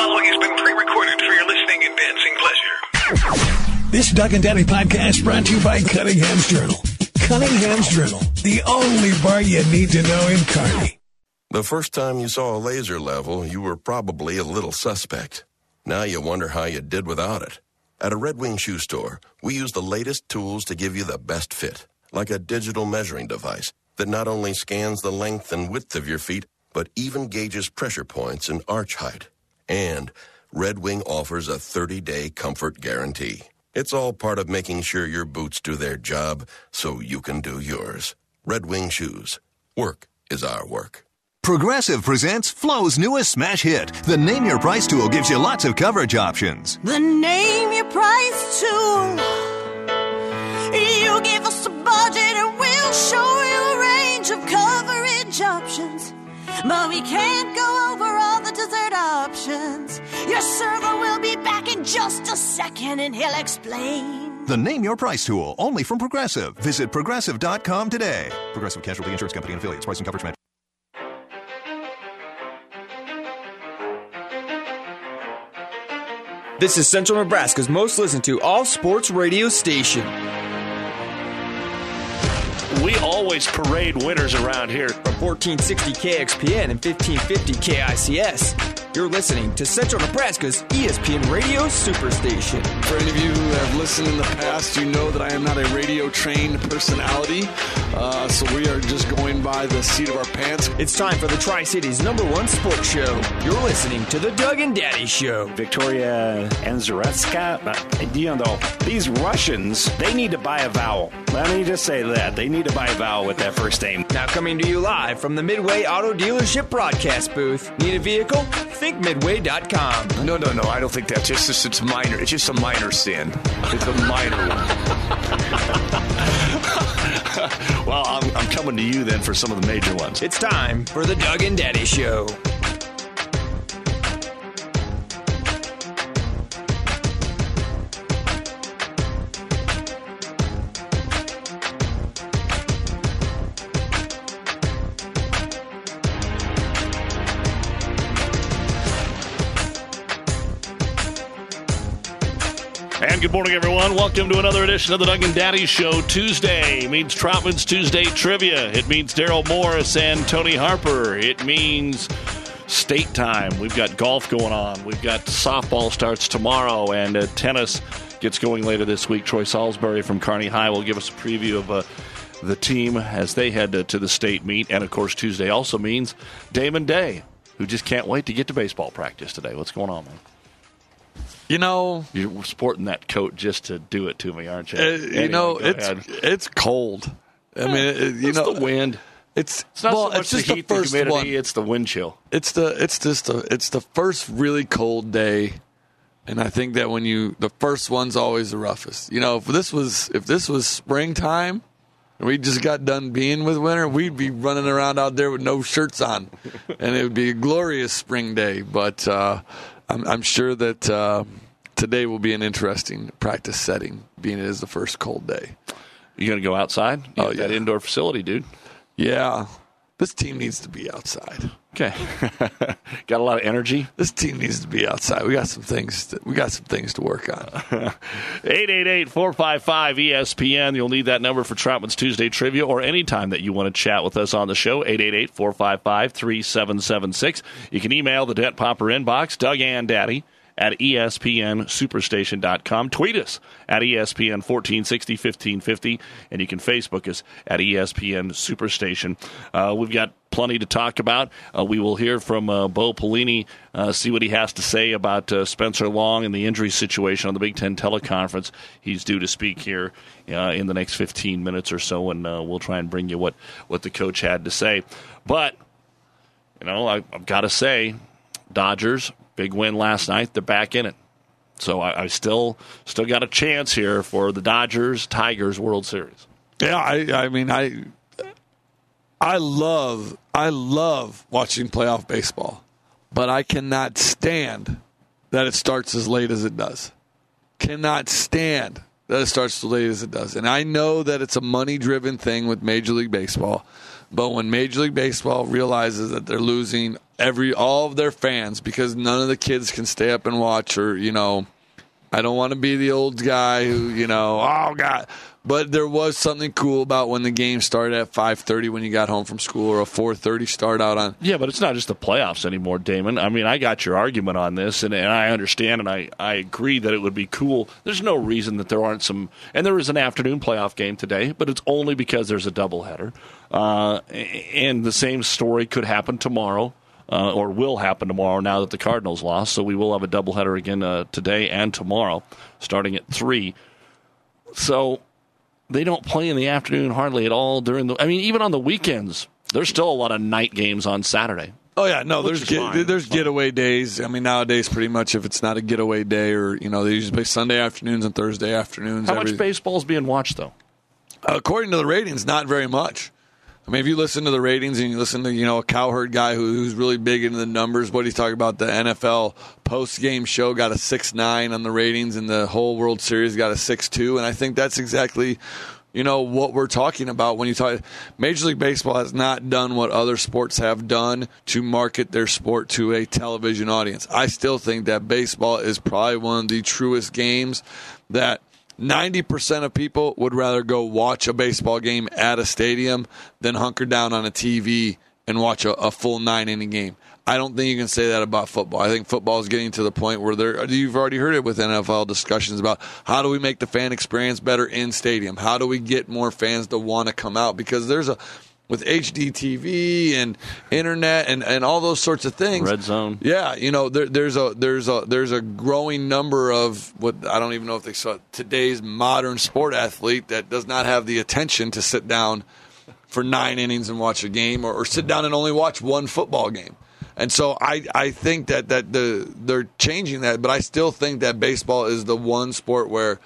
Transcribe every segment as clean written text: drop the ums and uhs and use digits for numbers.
following has been pre-recorded for your listening and dancing pleasure. This Doug and Daddy podcast brought to you by Cunningham's Journal. Cunningham's Journal, the only bar you need to know in Kearney. The first time you saw a laser level, you were probably a little suspect. Now you wonder how you did without it. At a Red Wing shoe store, we use the latest tools to give you the best fit, like a digital measuring device that not only scans the length and width of your feet, but even gauges pressure points and arch height. And Red Wing offers a 30-day comfort guarantee. It's all part of making sure your boots do their job so you can do yours. Red Wing Shoes. Work is our work. Progressive presents Flo's newest smash hit. The Name Your Price tool gives you lots of coverage options. The Name Your Price tool. You give us a budget and we'll show you a range of coverage options. But we can't go over all the dessert options. Your server will be back in just a second and he'll explain. The Name Your Price tool, only from Progressive. Visit Progressive.com today. Progressive Casualty Insurance Company and Affiliates. Price and coverage match. This is Central Nebraska's most listened to all-sports radio station. We always parade winners around here. From 1460 KXPN and 1550 KICS, you're listening to Central Nebraska's ESPN Radio Superstation. For any of you who have listened in the past, you know that I am not a radio-trained personality, so we are just going by the seat of our pants. It's time for the Tri-Cities #1 sports show. You're listening to the Doug and Daddy Show. Victoria Anzaretska, these Russians, they need to buy a vowel. Let me just say that. They need to buy a vowel with that first name. Now coming to you live from the Midway Auto Dealership broadcast booth. Need a vehicle? Think Midway.com. No, I don't think that's just, it's minor. It's just a minor sin. It's a minor one. Well, I'm coming to you then for some of the major ones. It's time for the Doug and Daddy Show. And good morning, everyone. Welcome to another edition of the Doug and Daddy Show. Tuesday means Troutman's Tuesday Trivia. It means Daryl Morris and Tony Harper. It means state time. We've got golf going on. We've got softball starts tomorrow, and tennis gets going later this week. Troy Salisbury from Kearney High will give us a preview of the team as they head to the state meet. And, of course, Tuesday also means Damon Day, who just can't wait to get to baseball practice today. What's going on, man? You know, you're sporting that coat just to do it to me, aren't you? It's cold. I mean, it's the wind. It's not so much it's just the heat, the first the humidity, one. It's the wind chill. It's the first really cold day, and I think that the first one's always the roughest. You know, if this was springtime, and we just got done being with winter, we'd be running around out there with no shirts on, and it would be a glorious spring day. But I'm sure that today will be an interesting practice setting, being it is the first cold day. You going to go outside? That indoor facility, dude. Yeah. This team needs to be outside. Okay. Got a lot of energy? This team needs to be outside. We got some things to work on. 888-455-ESPN. You'll need that number for Troutman's Tuesday Trivia or any time that you want to chat with us on the show. 888-455-3776. You can email the Dent Popper inbox, Doug and Daddy, at ESPNSuperstation.com. Tweet us at ESPN 1460 1550, and you can Facebook us at ESPN Superstation. We've got plenty to talk about. We will hear from Bo Pelini, see what he has to say about Spencer Long and the injury situation on the Big Ten teleconference. He's due to speak here in the next 15 minutes or so, and we'll try and bring you what the coach had to say. But, I've got to say, Dodgers, big win last night. They're back in it. So I still got a chance here for the Dodgers-Tigers World Series. Yeah, I love watching playoff baseball, but I cannot stand that it starts as late as it does. Cannot stand that it starts as late as it does. And I know that it's a money-driven thing with Major League Baseball, but when Major League Baseball realizes that they're losing all of their fans, because none of the kids can stay up and watch, or, I don't want to be the old guy who, oh, God. But there was something cool about when the game started at 5:30 when you got home from school, or a 4:30 start out on. Yeah, but it's not just the playoffs anymore, Damon. I mean, I got your argument on this, and I understand, and I agree that it would be cool. There's no reason that there aren't some, and there is an afternoon playoff game today, but it's only because there's a doubleheader. And the same story could happen tomorrow. Or will happen tomorrow now that the Cardinals lost. So we will have a doubleheader again today and tomorrow, starting at 3. So they don't play in the afternoon hardly at all during the. I mean, even on the weekends, there's still a lot of night games on Saturday. Oh yeah, no, there's getaway days. I mean, nowadays, pretty much if it's not a getaway day, or they usually play Sunday afternoons and Thursday afternoons. How much baseball is being watched though? According to the ratings, not very much. I mean, if you listen to the ratings and you listen to, a Cowherd guy who's really big into the numbers, what he's talking about, the NFL post-game show got a 6.9 on the ratings, and the whole World Series got a 6.2, and I think that's exactly, what we're talking about when you talk. Major League Baseball has not done what other sports have done to market their sport to a television audience. I still think that baseball is probably one of the truest games that 90% of people would rather go watch a baseball game at a stadium than hunker down on a TV and watch a full 9-inning game. I don't think you can say that about football. I think football is getting to the point where you've already heard it with NFL discussions about how do we make the fan experience better in stadium? How do we get more fans to want to come out? Because with HD TV and internet and all those sorts of things, Red Zone. Yeah, there's a growing number of what I don't even know if they saw today's modern sport athlete that does not have the attention to sit down for 9 innings and watch a game, or sit down and only watch one football game. And so I think that they're changing that, but I still think that baseball is the one sport where,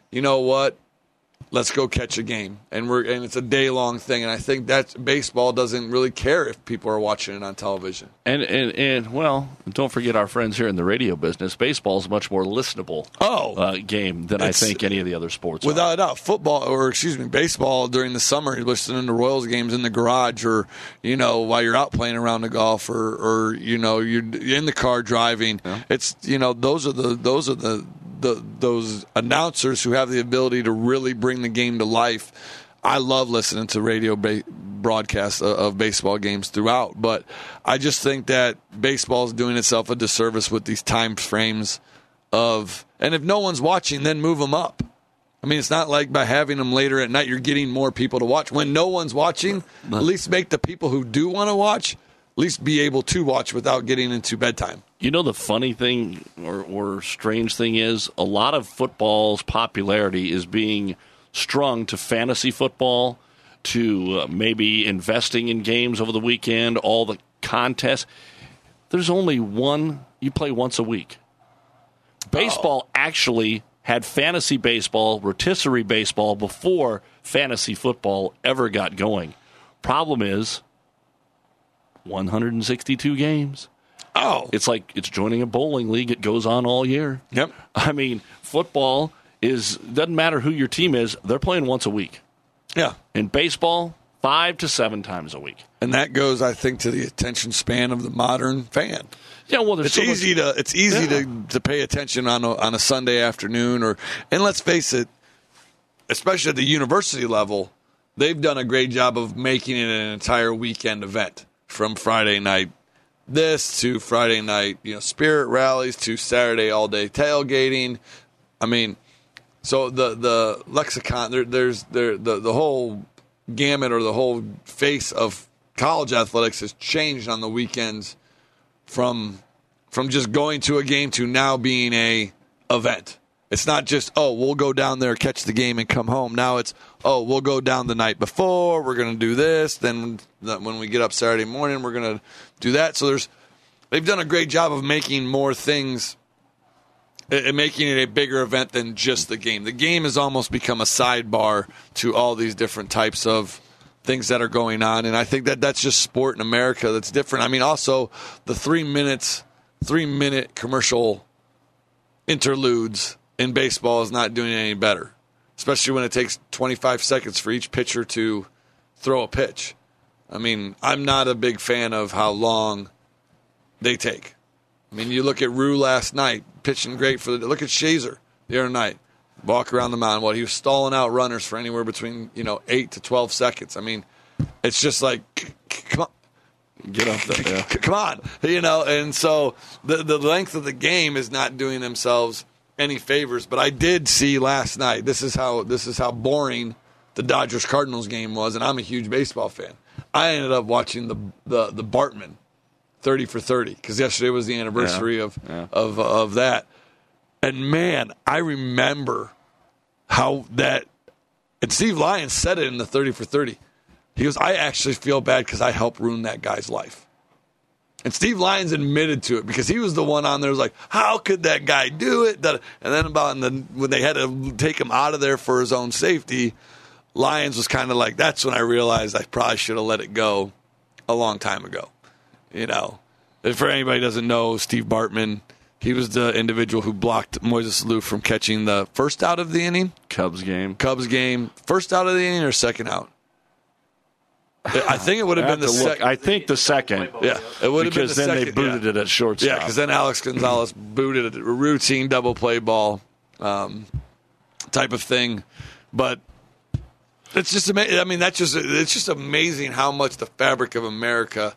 let's go catch a game, and it's a day-long thing. And I think that baseball doesn't really care if people are watching it on television. And don't forget our friends here in the radio business. Baseball is a much more listenable game than I think any of the other sports. Without a doubt, baseball during the summer, you're listening to Royals games in the garage, or while you're out playing around the golf, or you're in the car driving. Yeah. It's those are those announcers who have the ability to really bring the game to life. I love listening to radio broadcasts of baseball games throughout, but I just think that baseball is doing itself a disservice with these time frames and if no one's watching, then move them up. I mean, it's not like by having them later at night, you're getting more people to watch. When no one's watching, at least make the people who do want to watch at least be able to watch without getting into bedtime. The funny thing or strange thing is a lot of football's popularity is being strung to fantasy football, to maybe investing in games over the weekend, all the contests. There's only one. You play once a week. Baseball actually had fantasy baseball, rotisserie baseball, before fantasy football ever got going. Problem is 162 games. Oh. It's like it's joining a bowling league. It goes on all year. Yep. I mean, football doesn't matter who your team is, they're playing once a week. Yeah. In baseball, 5 to 7 times a week. And that goes, I think, to the attention span of the modern fan. Yeah, well, it's easy to pay attention on a Sunday afternoon, and let's face it, especially at the university level, they've done a great job of making it an entire weekend event, from Friday night to Friday night, spirit rallies, to Saturday all day tailgating. I mean, so the lexicon, there's the whole gamut, or the whole face of college athletics has changed on the weekends from just going to a game to now being a event. It's not just, we'll go down there, catch the game, and come home. Now it's, we'll go down the night before, we're going to do this, then when we get up Saturday morning, we're going to do that. So they've done a great job of making more things, and making it a bigger event than just the game. The game has almost become a sidebar to all these different types of things that are going on, and I think that's just sport in America that's different. I mean, also the 3-minute commercial interludes in baseball is not doing any better, especially when it takes 25 seconds for each pitcher to throw a pitch. I mean, I'm not a big fan of how long they take. I mean, you look at Rue last night, pitching great look at Shazer the other night, walk around the mound. Well, he was stalling out runners for anywhere between 8 to 12 seconds. I mean, it's just like, come on. Get up there. Yeah. Come on, and so the length of the game is not doing themselves any favors. But I did see last night. This is how boring the Dodgers-Cardinals game was, and I'm a huge baseball fan. I ended up watching the Bartman 30 for 30 because yesterday was the anniversary of that. And man, I remember how that. And Steve Lyons said it in the 30 for 30. He goes, I actually feel bad because I helped ruin that guy's life. And Steve Lyons admitted to it because he was the one on there who was like, how could that guy do it? And then when they had to take him out of there for his own safety, Lyons was kind of like, that's when I realized I probably should have let it go a long time ago. And for anybody who doesn't know, Steve Bartman, he was the individual who blocked Moises Alou from catching the first out of the inning. Cubs game. First out of the inning or second out? I think it would have been the second. I think the second. Yeah, it would have been the second. Because then they booted it at shortstop. Yeah, because then Alex Gonzalez booted a routine double play ball type of thing. But it's just amazing. I mean, it's just amazing how much the fabric of America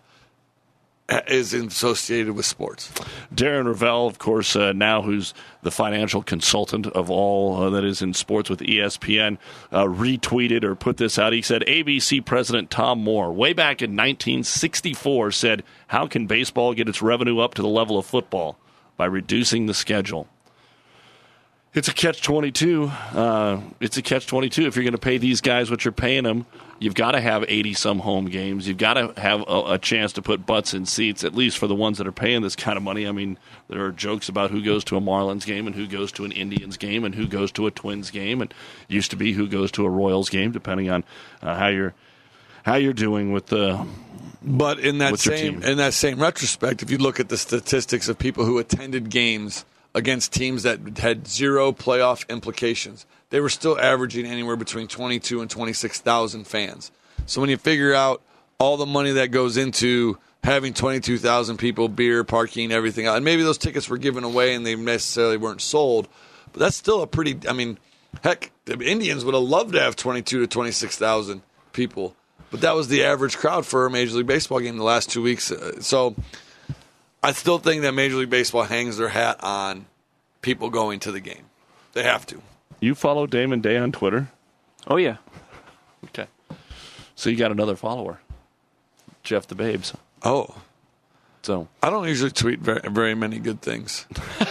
is associated with sports. Darren Ravel, of course, now who's the financial consultant of all that is in sports with ESPN, retweeted or put this out. He said, ABC President Tom Moore, way back in 1964, said, how can baseball get its revenue up to the level of football? By reducing the schedule. It's a catch-22. It's a catch-22. If you're going to pay these guys what you're paying them, you've got to have 80-some home games. You've got to have a chance to put butts in seats, at least for the ones that are paying this kind of money. I mean, there are jokes about who goes to a Marlins game and who goes to an Indians game and who goes to a Twins game. And it used to be who goes to a Royals game, depending on how you're doing with the. But in that same retrospect, if you look at the statistics of people who attended games against teams that had zero playoff implications, they were still averaging anywhere between 22 and 26,000 fans. So when you figure out all the money that goes into having 22,000 people, beer, parking, everything else, and maybe those tickets were given away and they necessarily weren't sold, but that's still a pretty, I mean, heck, the Indians would have loved to have 22 to 26,000 people, but that was the average crowd for a Major League Baseball game the last 2 weeks. So I still think that Major League Baseball hangs their hat on people going to the game. They have to. You follow Damon Day on Twitter? Oh, yeah. Okay. So you got another follower, Jeff the Babes. Oh. So I don't usually tweet very many good things.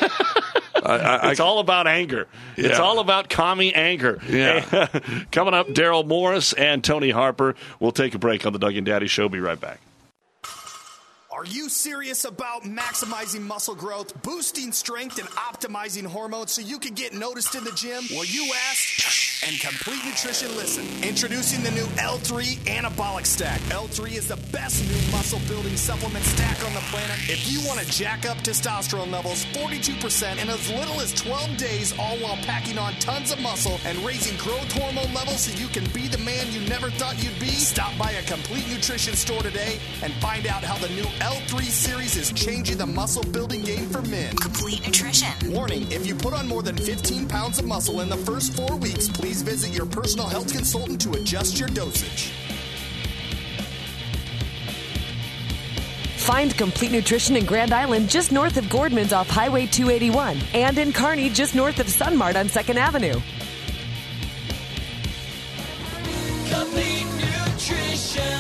It's all about anger. Yeah. It's all about commie anger. Yeah. Coming up, Daryl Morris and Tony Harper. We'll take a break on the Doug and Daddy Show. Be right back. Are you serious about maximizing muscle growth, boosting strength, and optimizing hormones so you can get noticed in the gym? Well, you asked, and Complete Nutrition listened. Introducing the new L3 Anabolic Stack. L3 is the best new muscle-building supplement stack on the planet. If you want to jack up testosterone levels 42% in as little as 12 days, all while packing on tons of muscle and raising growth hormone levels so you can be the man you never thought you'd be, stop by a Complete Nutrition store today and find out how the new L3 series is changing the muscle building game for men. Complete Nutrition. Warning, if you put on more than 15 pounds of muscle in the first 4 weeks, please visit your personal health consultant to adjust your dosage. Find Complete Nutrition in Grand Island just north of Gordman's off Highway 281 and in Kearney just north of Sunmart on 2nd Avenue. Complete Nutrition.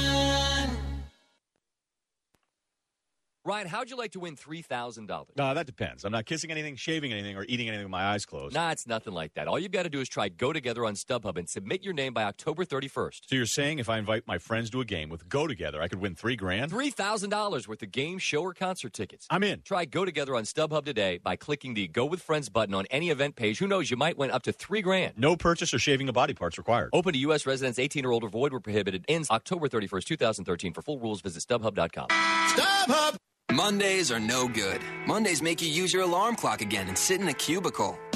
Ryan, how'd you like to win $3,000? That depends. I'm not kissing anything, shaving anything, or eating anything with my eyes closed. Nah, it's nothing like that. All you've got to do is try Go Together on StubHub and submit your name by October 31st. So you're saying if I invite my friends to a game with Go Together, I could win $3,000? $3,000 worth of game, show, or concert tickets. I'm in. Try Go Together on StubHub today by clicking the Go with Friends button on any event page. Who knows, you might win up to $3,000. No purchase or shaving of body parts required. Open to U.S. residents 18 or older. Void where prohibited. Ends October 31st, 2013. For full rules, visit StubHub.com. StubHub! Mondays are no good. Mondays make you use your alarm clock again and sit in a cubicle.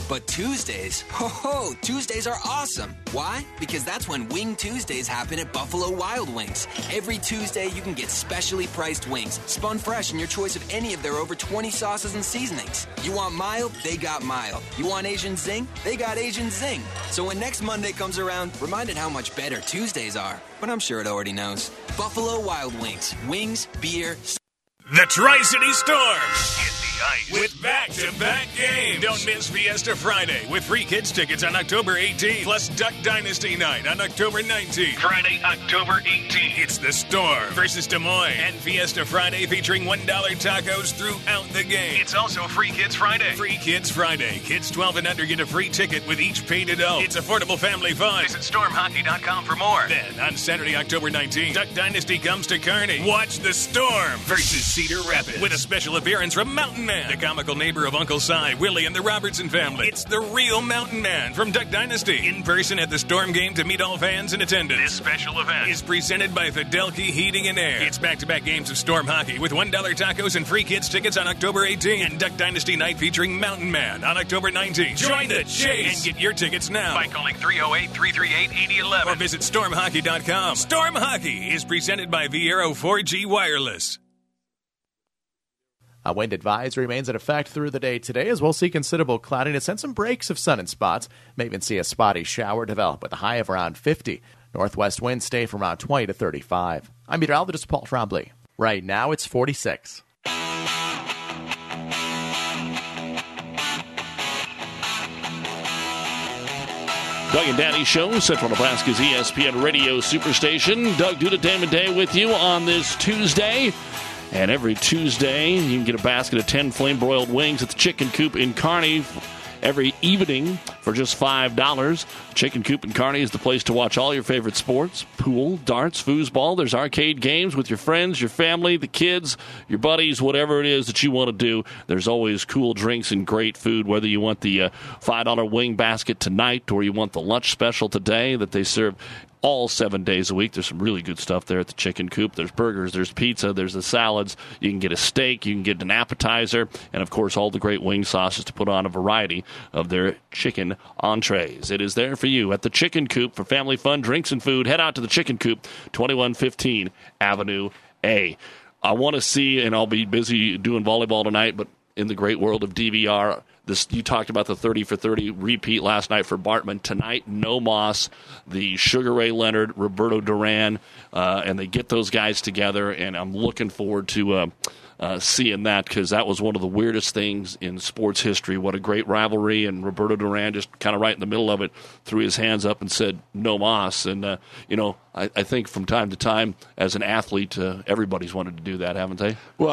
But Tuesdays, Tuesdays are awesome. Why? Because that's when Wing Tuesdays happen at Buffalo Wild Wings. Every Tuesday, you can get specially priced wings, spun fresh in your choice of any of their over 20 sauces and seasonings. You want mild? They got mild. You want Asian zing? They got Asian zing. So when next Monday comes around, remind it how much better Tuesdays are. But I'm sure it already knows. Buffalo Wild Wings. Wings, beer. The Tri-City Storm. Hit the ice with back-to-back games. Don't miss Fiesta Friday with free kids tickets on October 18th, plus Duck Dynasty Night on October 19th. Friday, October 18th. It's the Storm versus Des Moines. And Fiesta Friday featuring $1 tacos throughout the game. It's also Free Kids Friday. Free Kids Friday. Kids 12 and under get a free ticket with each paid adult. It's affordable family fun. Visit stormhockey.com for more. Then, on Saturday, October 19th, Duck Dynasty comes to Kearney. Watch the Storm versus Cedar Rapids with a special appearance from Mountain Man, the comical neighbor of Uncle Si, Willie, and the Robertson family. It's the real Mountain Man from Duck Dynasty in person at the Storm game to meet all fans in attendance. This special event is presented by Fidelity Heating and Air. It's back-to-back games of Storm hockey with $1 tacos and free kids tickets on October 18th and Duck Dynasty Night featuring Mountain Man on October 19th. Join the chase and get your tickets now by calling 308-338-8011 or visit stormhockey.com. Storm Hockey is presented by Viero 4G Wireless. A wind advisory remains in effect through the day today, as we'll see considerable cloudiness and some breaks of sun in spots. May even see a spotty shower develop with a high of around 50. Northwest winds stay from around 20 to 35. I'm meteorologist Paul Trombley. Right now it's 46. Doug and Daddy Show, Central Nebraska's ESPN Radio Superstation. Doug Duda, Damon Day with you on this Tuesday. And every Tuesday, you can get a basket of 10 flame-broiled wings at the Chicken Coop in Kearney every evening for just $5. Chicken Coop in Kearney is the place to watch all your favorite sports: pool, darts, foosball. There's arcade games with your friends, your family, the kids, your buddies, whatever it is that you want to do. There's always cool drinks and great food, whether you want the $5 wing basket tonight or you want the lunch special today that they serve all 7 days a week. There's some really good stuff there at the Chicken Coop. There's burgers, there's pizza, there's the salads. You can get a steak, you can get an appetizer, and, of course, all the great wing sauces to put on a variety of their chicken entrees. It is there for you at the Chicken Coop for family fun, drinks, and food. Head out to the Chicken Coop, 2115 Avenue A. I want to see, and I'll be busy doing volleyball tonight, but in the great world of DVR, you talked about the 30 for 30 repeat last night for Bartman. Tonight, No Moss, the Sugar Ray Leonard, Roberto Duran, and they get those guys together, and I'm looking forward to seeing that, because that was one of the weirdest things in sports history. What a great rivalry, and Roberto Duran just kind of right in the middle of it threw his hands up and said, No Moss. And, I think from time to time, as an athlete, everybody's wanted to do that, haven't they? Well,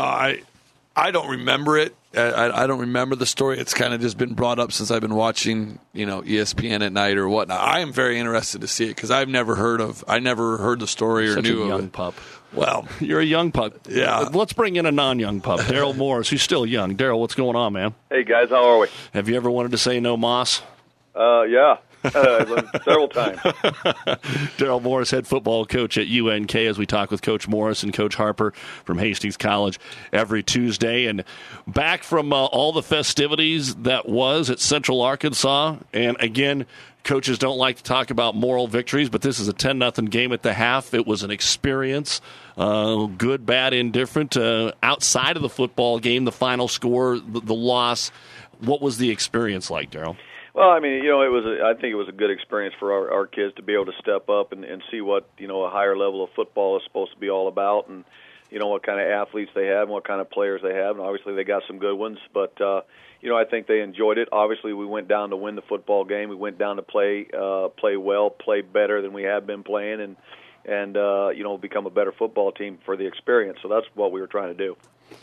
I don't remember it. I don't remember the story. It's kind of just been brought up since I've been watching, ESPN at night or whatnot. I am very interested to see it because I never heard the story or Such knew a young of it. pup. Well, you're a young pup. Yeah. Let's bring in a non-young pup, Daryl Morris, who's still young. Daryl, what's going on, man? Hey, guys, how are we? Have you ever wanted to say No Moss? Yeah. Several times. Daryl Morris, head football coach at UNK, as we talk with Coach Morris and Coach Harper from Hastings College every Tuesday. And back from all the festivities that was at Central Arkansas, and again, coaches don't like to talk about moral victories, but this is a 10-0 game at the half. It was an experience, good, bad, indifferent. Outside of the football game, the final score, the loss, what was the experience like, Daryl? Well, I mean, I think it was a good experience for our kids to be able to step up and see what, a higher level of football is supposed to be all about, and, what kind of athletes they have and what kind of players they have. And obviously they got some good ones, but, I think they enjoyed it. Obviously we went down to win the football game. We went down to play well, play better than we have been playing, and become a better football team for the experience. So that's what we were trying to do.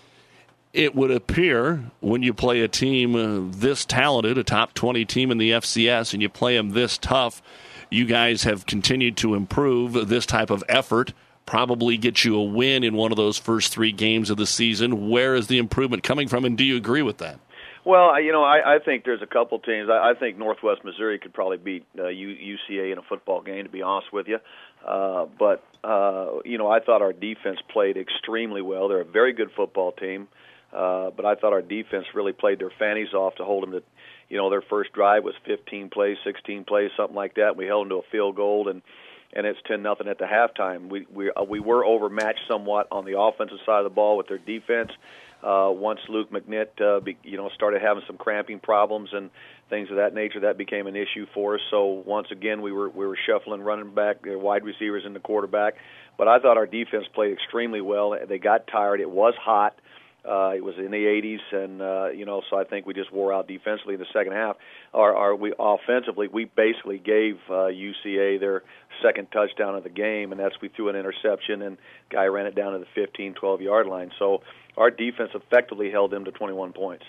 It would appear when you play a team this talented, a top 20 team in the FCS, and you play them this tough, you guys have continued to improve. This type of effort probably get you a win in one of those first 3 games of the season. Where is the improvement coming from, and do you agree with that? Well, I think there's a couple teams. I think Northwest Missouri could probably beat UCA in a football game, to be honest with you. But I thought our defense played extremely well. They're a very good football team. But I thought our defense really played their fannies off to hold them to, their first drive was 15 plays, 16 plays, something like that. We held them to a field goal, and it's 10-0 at the halftime. We were overmatched somewhat on the offensive side of the ball with their defense. Once Luke McNitt, started having some cramping problems and things of that nature, that became an issue for us. So once again, we were shuffling running back, wide receivers, and the quarterback. But I thought our defense played extremely well. They got tired. It was hot. It was in the 80s, and so I think we just wore out defensively in the second half. We offensively, we basically gave UCA their second touchdown of the game, and that's we threw an interception, and guy ran it down to the 15, 12-yard line. So our defense effectively held them to 21 points.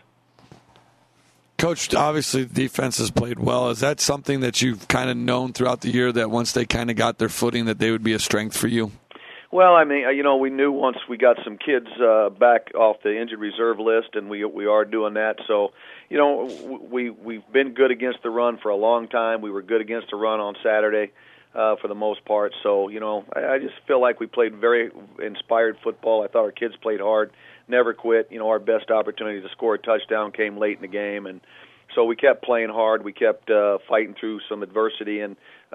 Coach, obviously the defense has played well. Is that something that you've kind of known throughout the year, that once they kind of got their footing that they would be a strength for you? Well, I mean, we knew once we got some kids back off the injured reserve list, and we are doing that. So, we've been good against the run for a long time. We were good against the run on Saturday for the most part. So, I just feel like we played very inspired football. I thought our kids played hard, never quit. Our best opportunity to score a touchdown came late in the game, and so we kept playing hard. We kept fighting through some adversity, and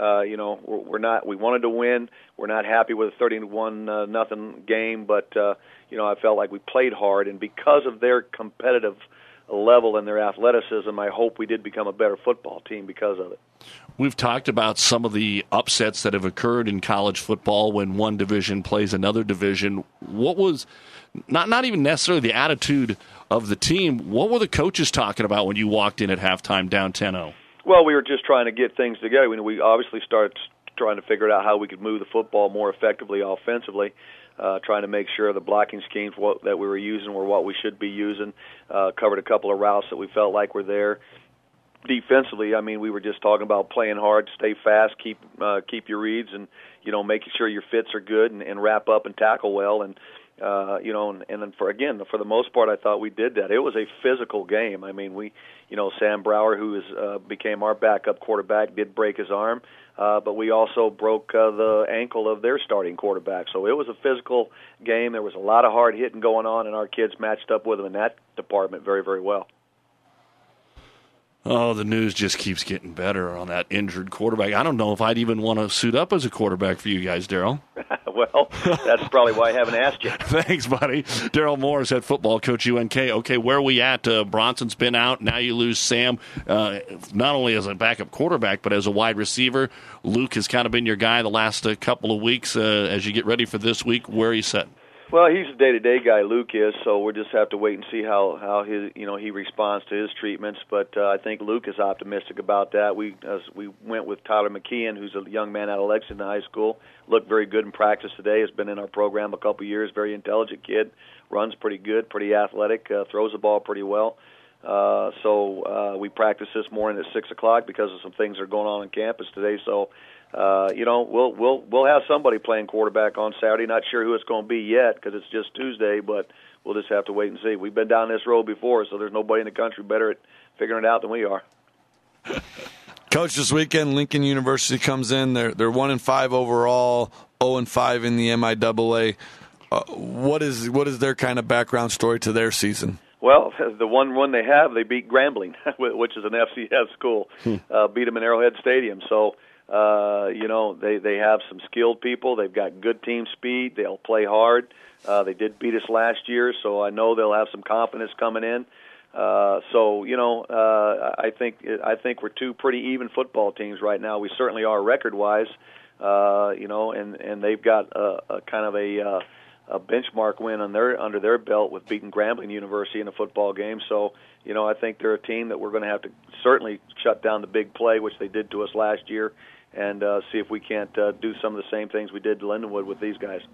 we wanted to win. We're not happy with a 31-0 game, but I felt like we played hard, and because of their competitive level and their athleticism, I hope we did become a better football team because of it. We've talked about some of the upsets that have occurred in college football when one division plays another division. What was not even necessarily the attitude of the team? What were the coaches talking about when you walked in at halftime down 10-0? Well, we were just trying to get things together. We obviously started trying to figure out how we could move the football more effectively offensively, trying to make sure the blocking schemes that we were using were what we should be using, covered a couple of routes that we felt like were there. Defensively, I mean, we were just talking about playing hard, stay fast, keep your reads, and making sure your fits are good and wrap up and tackle well. And and then for the most part, I thought we did that. It was a physical game. I mean, Sam Brower, who became our backup quarterback, did break his arm, but we also broke the ankle of their starting quarterback. So it was a physical game. There was a lot of hard hitting going on, and our kids matched up with them in that department very, very well. Oh, the news just keeps getting better on that injured quarterback. I don't know if I'd even want to suit up as a quarterback for you guys, Daryl. Well, that's probably why I haven't asked you. Thanks, buddy. Daryl Morris, head football coach, UNK. Okay, where are we at? Bronson's been out. Now you lose Sam, not only as a backup quarterback, but as a wide receiver. Luke has kind of been your guy the last couple of weeks. As you get ready for this week, where are you set? Well, he's a day-to-day guy, Luke is, so we'll just have to wait and see how his he responds to his treatments. But I think Luke is optimistic about that. We went with Tyler McKeon, who's a young man out of Lexington High School. Looked very good in practice today. Has been in our program a couple years. Very intelligent kid. Runs pretty good. Pretty athletic. Throws the ball pretty well. So we practiced this morning at 6 o'clock because of some things that are going on campus today. So. We'll have somebody playing quarterback on Saturday. Not sure who it's going to be yet because it's just Tuesday, but we'll just have to wait and see. We've been down this road before, so there's nobody in the country better at figuring it out than we are. Coach, this weekend Lincoln University comes in. They're 1-5 overall, 0-5 in the MIAA. What is their kind of background story to their season? Well, the one run they have, they beat Grambling, which is an FCS school. Beat them in Arrowhead Stadium. So. They have some skilled people. They've got good team speed. They'll play hard. They did beat us last year, so I know they'll have some confidence coming in. I think we're two pretty even football teams right now. We certainly are record-wise, and they've got a kind of a benchmark win under their belt with beating Grambling University in a football game. So, I think they're a team that we're going to have to certainly shut down the big play, which they did to us last year, and see if we can't do some of the same things we did to Lindenwood with these guys.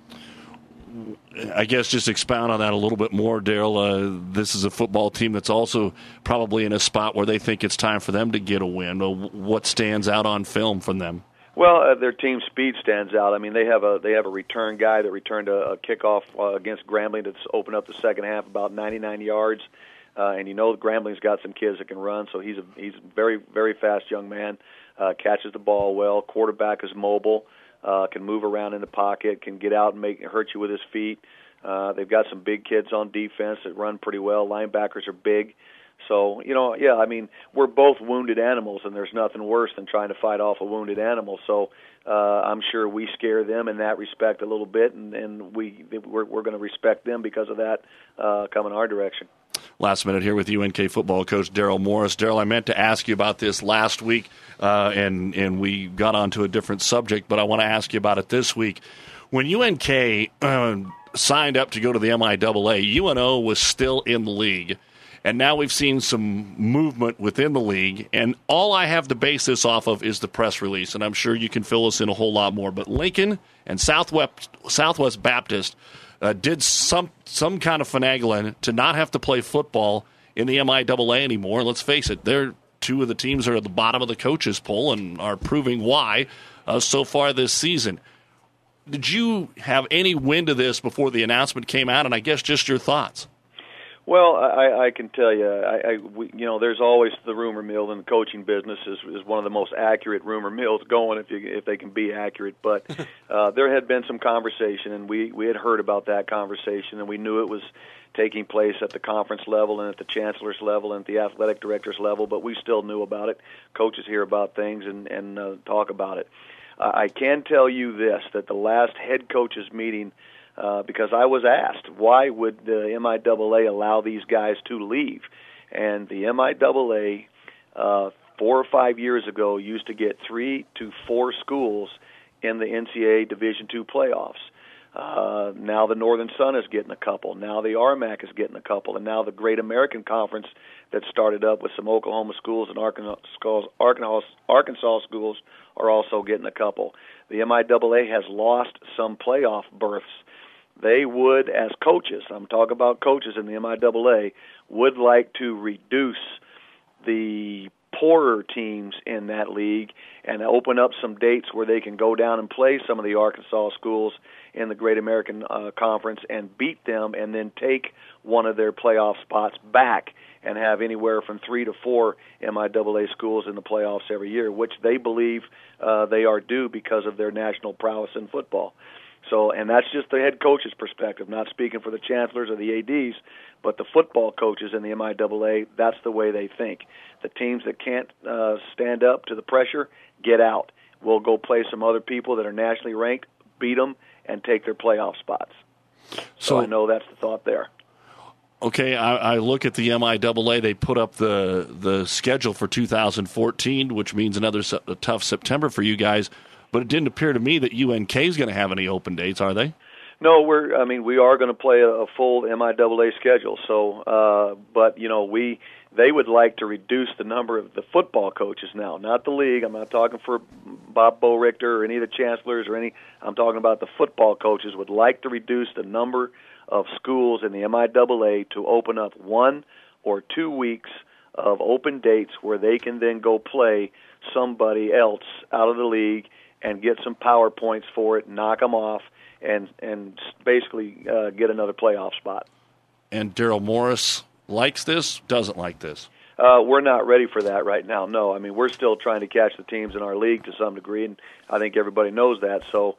I guess just expound on that a little bit more, Daryl. This is a football team that's also probably in a spot where they think it's time for them to get a win. What stands out on film from them? Well, their team speed stands out. I mean, they have a return guy that returned a kickoff against Grambling that's opened up the second half about 99 yards. And Grambling's got some kids that can run, so he's a very, very fast young man, catches the ball well. Quarterback is mobile, can move around in the pocket, can get out and hurt you with his feet. They've got some big kids on defense that run pretty well. Linebackers are big. So, yeah, I mean, we're both wounded animals, and there's nothing worse than trying to fight off a wounded animal. So I'm sure we scare them in that respect a little bit, and we're going to respect them because of that coming our direction. Last minute here with UNK football coach Daryl Morris. Daryl, I meant to ask you about this last week, and we got onto a different subject, but I want to ask you about it this week. When UNK signed up to go to the MIAA, UNO was still in the league. And now we've seen some movement within the league, and all I have to base this off of is the press release, and I'm sure you can fill us in a whole lot more. But Lincoln and Southwest Baptist did some kind of finagling to not have to play football in the MIAA anymore. Let's face it, they're two of the teams that are at the bottom of the coaches poll and are proving why so far this season. Did you have any wind of this before the announcement came out, and I guess just your thoughts? Well, I can tell you, there's always the rumor mill, and the coaching business is one of the most accurate rumor mills going if they can be accurate. But there had been some conversation, and we had heard about that conversation, and we knew it was taking place at the conference level and at the chancellor's level and at the athletic director's level. But we still knew about it. Coaches hear about things and talk about it. I can tell you this: that the last head coaches meeting. Because I was asked, why would the MIAA allow these guys to leave? And the MIAA, 4 or 5 years ago, used to get 3 to 4 schools in the NCAA Division II playoffs. Now the Northern Sun is getting a couple. Now the RMAC is getting a couple. And now the Great American Conference that started up with some Oklahoma schools and Arkansas schools are also getting a couple. The MIAA has lost some playoff berths. They would, as coaches, I'm talking about coaches in the MIAA, would like to reduce the poorer teams in that league and open up some dates where they can go down and play some of the Arkansas schools in the Great American Conference and beat them, and then take one of their playoff spots back and have anywhere from 3 to 4 MIAA schools in the playoffs every year, which they believe they are due because of their national prowess in football. So, and that's just the head coach's perspective, not speaking for the chancellors or the ADs, but the football coaches in the MIAA, that's the way they think. The teams that can't stand up to the pressure, get out. We'll go play some other people that are nationally ranked, beat them, and take their playoff spots. So I know that's the thought there. Okay, I look at the MIAA. They put up the schedule for 2014, which means another tough September for you guys. But it didn't appear to me that UNK is going to have any open dates, are they? No, we are going to play a full MIAA schedule. So, but they would like to reduce the number of the football coaches now, not the league. I'm not talking for Bob Bo-Richter or any of the chancellors or any. I'm talking about the football coaches would like to reduce the number of schools in the MIAA to open up 1 or 2 weeks of open dates where they can then go play somebody else out of the league and get some PowerPoints for it, knock them off, and basically get another playoff spot. And Daryl Morris likes this, doesn't like this? We're not ready for that right now, no. I mean, we're still trying to catch the teams in our league to some degree, and I think everybody knows that. So,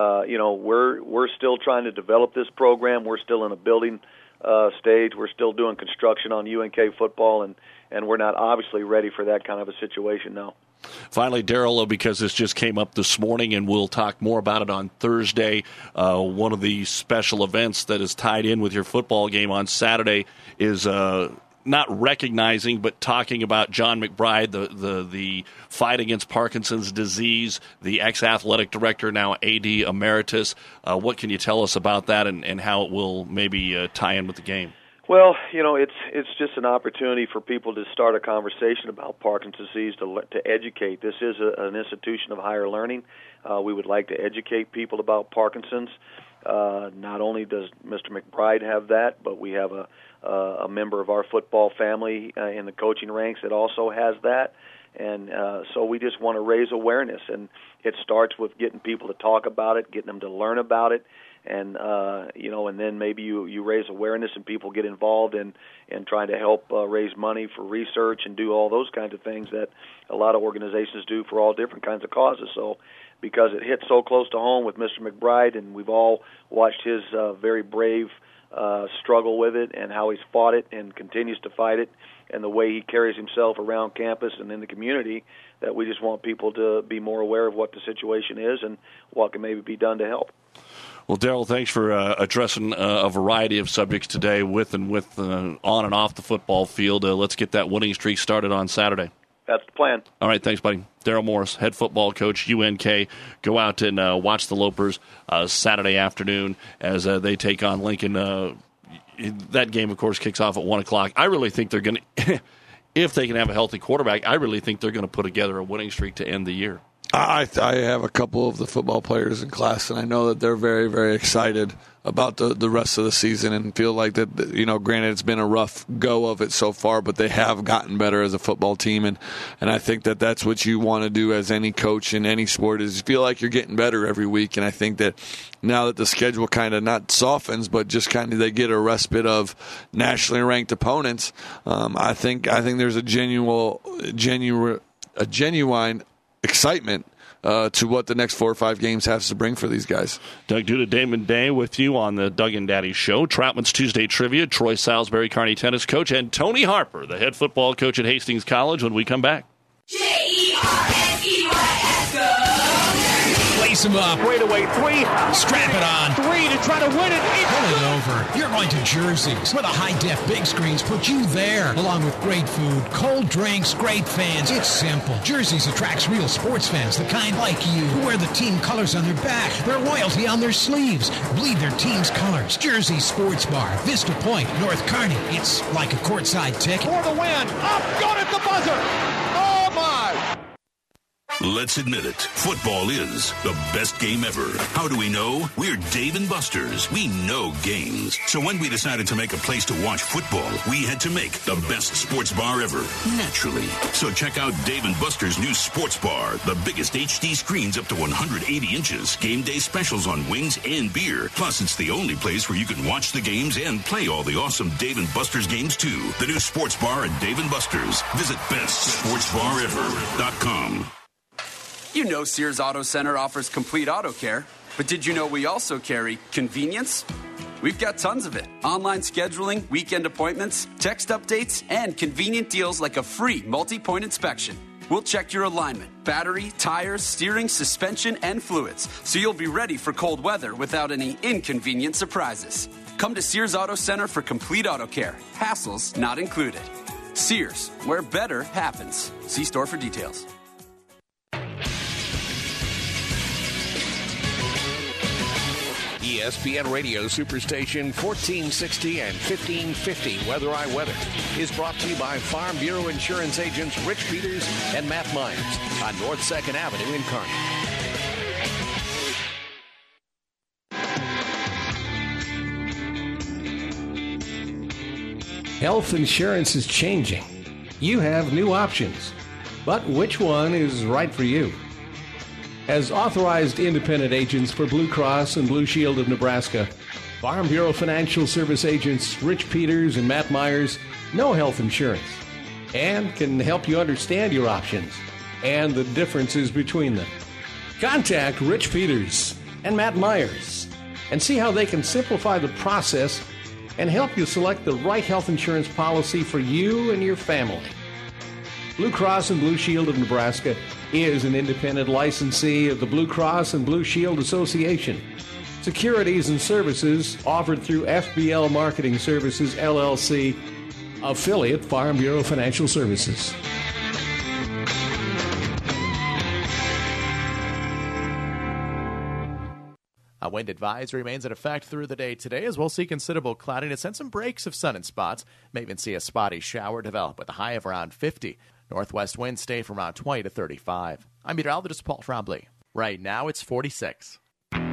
we're still trying to develop this program. We're still in a building stage. We're still doing construction on UNK football, and we're not obviously ready for that kind of a situation now. Finally, Daryl, because this just came up this morning, and we'll talk more about it on Thursday, one of the special events that is tied in with your football game on Saturday is not recognizing but talking about John McBride, the fight against Parkinson's disease, the ex-athletic director, now AD emeritus. What can you tell us about that and how it will maybe tie in with the game? Well, it's just an opportunity for people to start a conversation about Parkinson's disease, to educate. This is an institution of higher learning. We would like to educate people about Parkinson's. Not only does Mr. McBride have that, but we have a member of our football family in the coaching ranks that also has that. And so we just want to raise awareness, and it starts with getting people to talk about it, getting them to learn about it. And and then maybe you raise awareness and people get involved in trying to help raise money for research and do all those kinds of things that a lot of organizations do for all different kinds of causes. So because it hit so close to home with Mr. McBride, and we've all watched his very brave struggle with it and how he's fought it and continues to fight it, and the way he carries himself around campus and in the community, that we just want people to be more aware of what the situation is and what can maybe be done to help. Well, Daryl, thanks for addressing a variety of subjects today with and on and off the football field. Let's get that winning streak started on Saturday. That's the plan. All right, thanks, buddy. Daryl Morris, head football coach, UNK. Go out and watch the Lopers Saturday afternoon as they take on Lincoln. That game, of course, kicks off at 1 o'clock. I really think they're going to, if they can have a healthy quarterback, I really think they're going to put together a winning streak to end the year. I have a couple of the football players in class, and I know that they're very, very excited about the rest of the season and feel like that, granted it's been a rough go of it so far, but they have gotten better as a football team, and I think that that's what you want to do as any coach in any sport is feel like you're getting better every week, and I think that now that the schedule kind of not softens, but just kind of they get a respite of nationally ranked opponents, I think there's a genuine excitement to what the next 4 or 5 games has to bring for these guys. Doug Duda, Damon Day with you on the Doug and Daddy Show. Troutman's Tuesday Trivia, Troy Salisbury, Kearney tennis coach, and Tony Harper, the head football coach at Hastings College when we come back. J-E-R-S-E-Y-S, go! Lace him up. Straightaway 3. Strap it on. 3 to try to win it. Pull it over. You're going to Jersey's, where the high-def big screens put you there, along with great food, cold drinks, great fans. It's simple. Jersey's attracts real sports fans, the kind like you, who wear the team colors on their back, their loyalty on their sleeves, bleed their team's colors. Jersey's Sports Bar, Vista Point, North Kearney. It's like a courtside ticket. For the win. Up, got at the buzzer. Oh, my. Let's admit it, football is the best game ever. How do we know? We're Dave & Buster's. We know games. So when we decided to make a place to watch football, we had to make the best sports bar ever, naturally. So check out Dave & Buster's new sports bar, the biggest HD screens up to 180 inches, game day specials on wings and beer. Plus, it's the only place where you can watch the games and play all the awesome Dave & Buster's games, too. The new sports bar at Dave & Buster's. Visit bestsportsbarever.com. You know Sears Auto Center offers complete auto care, but did you know we also carry convenience? We've got tons of it. Online scheduling, weekend appointments, text updates, and convenient deals like a free multi-point inspection. We'll check your alignment, battery, tires, steering, suspension, and fluids, so you'll be ready for cold weather without any inconvenient surprises. Come to Sears Auto Center for complete auto care. Hassles not included. Sears, where better happens. See store for details. ESPN Radio Superstation 1460 and 1550 Weather I Weather is brought to you by Farm Bureau Insurance agents Rich Peters and Matt Myers on North 2nd Avenue in Kearney. Health insurance is changing. You have new options, but which one is right for you? As authorized independent agents for Blue Cross and Blue Shield of Nebraska, Farm Bureau Financial Service agents Rich Peters and Matt Myers know health insurance and can help you understand your options and the differences between them. Contact Rich Peters and Matt Myers and see how they can simplify the process and help you select the right health insurance policy for you and your family. Blue Cross and Blue Shield of Nebraska is an independent licensee of the Blue Cross and Blue Shield Association. Securities and services offered through FBL Marketing Services, LLC, affiliate Farm Bureau Financial Services. A wind advisory remains in effect through the day today, as we'll see considerable cloudiness and some breaks of sun in spots. May even see a spotty shower develop with a high of around 50. Northwest winds stay from around 20 to 35. I'm meteorologist Paul Trombley. Right now it's 46. Doug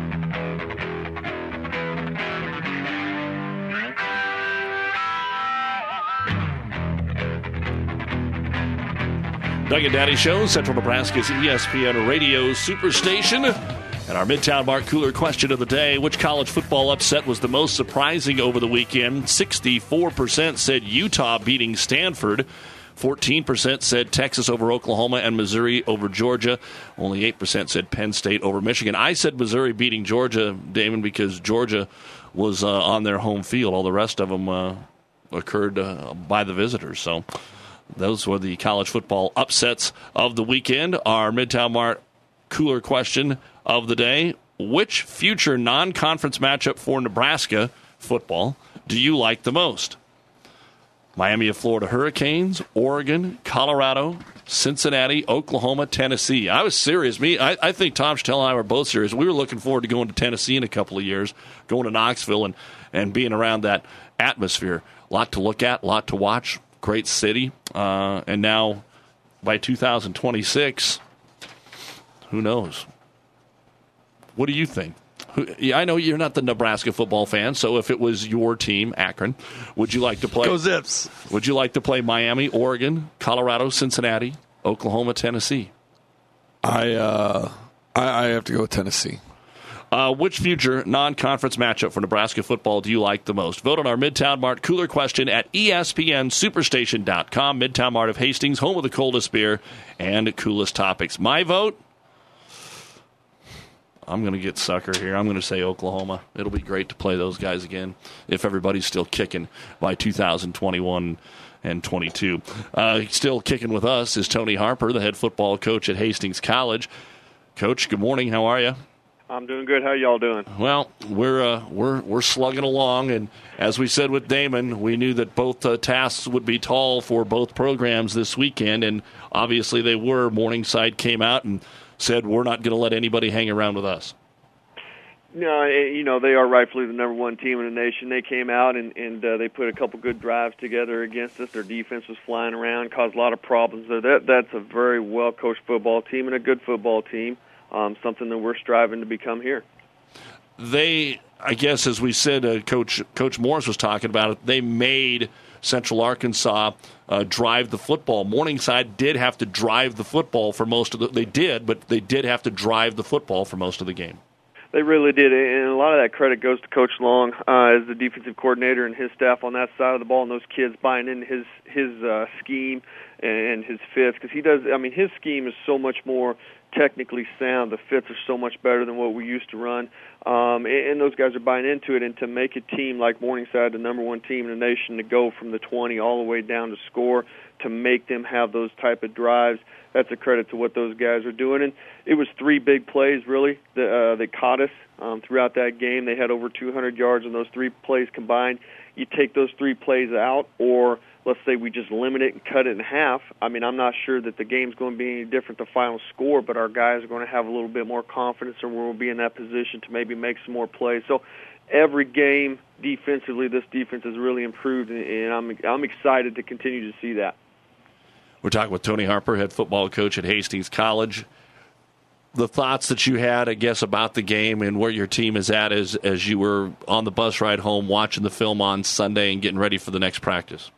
and Daddy Show, Central Nebraska's ESPN Radio Superstation. And our Midtown Mark Cooler question of the day, which college football upset was the most surprising over the weekend? 64% said Utah beating Stanford. 14% said Texas over Oklahoma and Missouri over Georgia. Only 8% said Penn State over Michigan. I said Missouri beating Georgia, Damon, because Georgia was on their home field. All the rest of them occurred by the visitors. So those were the college football upsets of the weekend. Our Midtown Mart cooler question of the day: which future non-conference matchup for Nebraska football do you like the most? Miami of Florida Hurricanes, Oregon, Colorado, Cincinnati, Oklahoma, Tennessee. I was serious. I think Tom Chattel and I were both serious. We were looking forward to going to Tennessee in a couple of years, going to Knoxville and being around that atmosphere. A lot to look at, a lot to watch. Great city. And now by 2026, who knows? What do you think? I know you're not the Nebraska football fan, so if it was your team, Akron, would you like to play? Go Zips. Would you like to play Miami, Oregon, Colorado, Cincinnati, Oklahoma, Tennessee? I have to go with Tennessee. Which future non-conference matchup for Nebraska football do you like the most? Vote on our Midtown Mart cooler question at ESPNSuperstation.com. Midtown Mart of Hastings, home of the coldest beer and coolest topics. My vote? I'm going to get sucker here. I'm going to say Oklahoma. It'll be great to play those guys again if everybody's still kicking by 2021 and 22. Still kicking with us is Tony Harper, the head football coach at Hastings College. Coach, good morning. How are you? I'm doing good. How y'all doing? Well, we're slugging along, and as we said with Damon, we knew that both tasks would be tall for both programs this weekend, and obviously they were. Morningside came out and said, we're not going to let anybody hang around with us. No, they are rightfully the number one team in the nation. They came out and they put a couple good drives together against us. Their defense was flying around, caused a lot of problems there. That's a very well-coached football team and a good football team, something that we're striving to become here. They, I guess, as we said, Coach Morris was talking about it, they made Central Arkansas drive the football. Morningside did have to drive the football for most of they did have to drive the football for most of the game. They really did, and a lot of that credit goes to Coach Long as the defensive coordinator and his staff on that side of the ball, and those kids buying into his scheme and his fits, because he does. I mean, his scheme is so much more technically sound. The fits are so much better than what we used to run, and those guys are buying into it. And to make a team like Morningside, the number one team in the nation, to go from the 20 all the way down to score, to make them have those type of drives, that's a credit to what those guys are doing. And it was three big plays, really, that caught us throughout that game. They had over 200 yards in those three plays combined. You take those three plays out, or let's say we just limit it and cut it in half. I mean, I'm not sure that the game's going to be any different, the final score, but our guys are going to have a little bit more confidence, and we'll be in that position to maybe make some more plays. So every game defensively, this defense has really improved, and I'm excited to continue to see that. We're talking with Tony Harper, head football coach at Hastings College. The thoughts that you had, I guess, about the game and where your team is at as you were on the bus ride home watching the film on Sunday and getting ready for the next practice.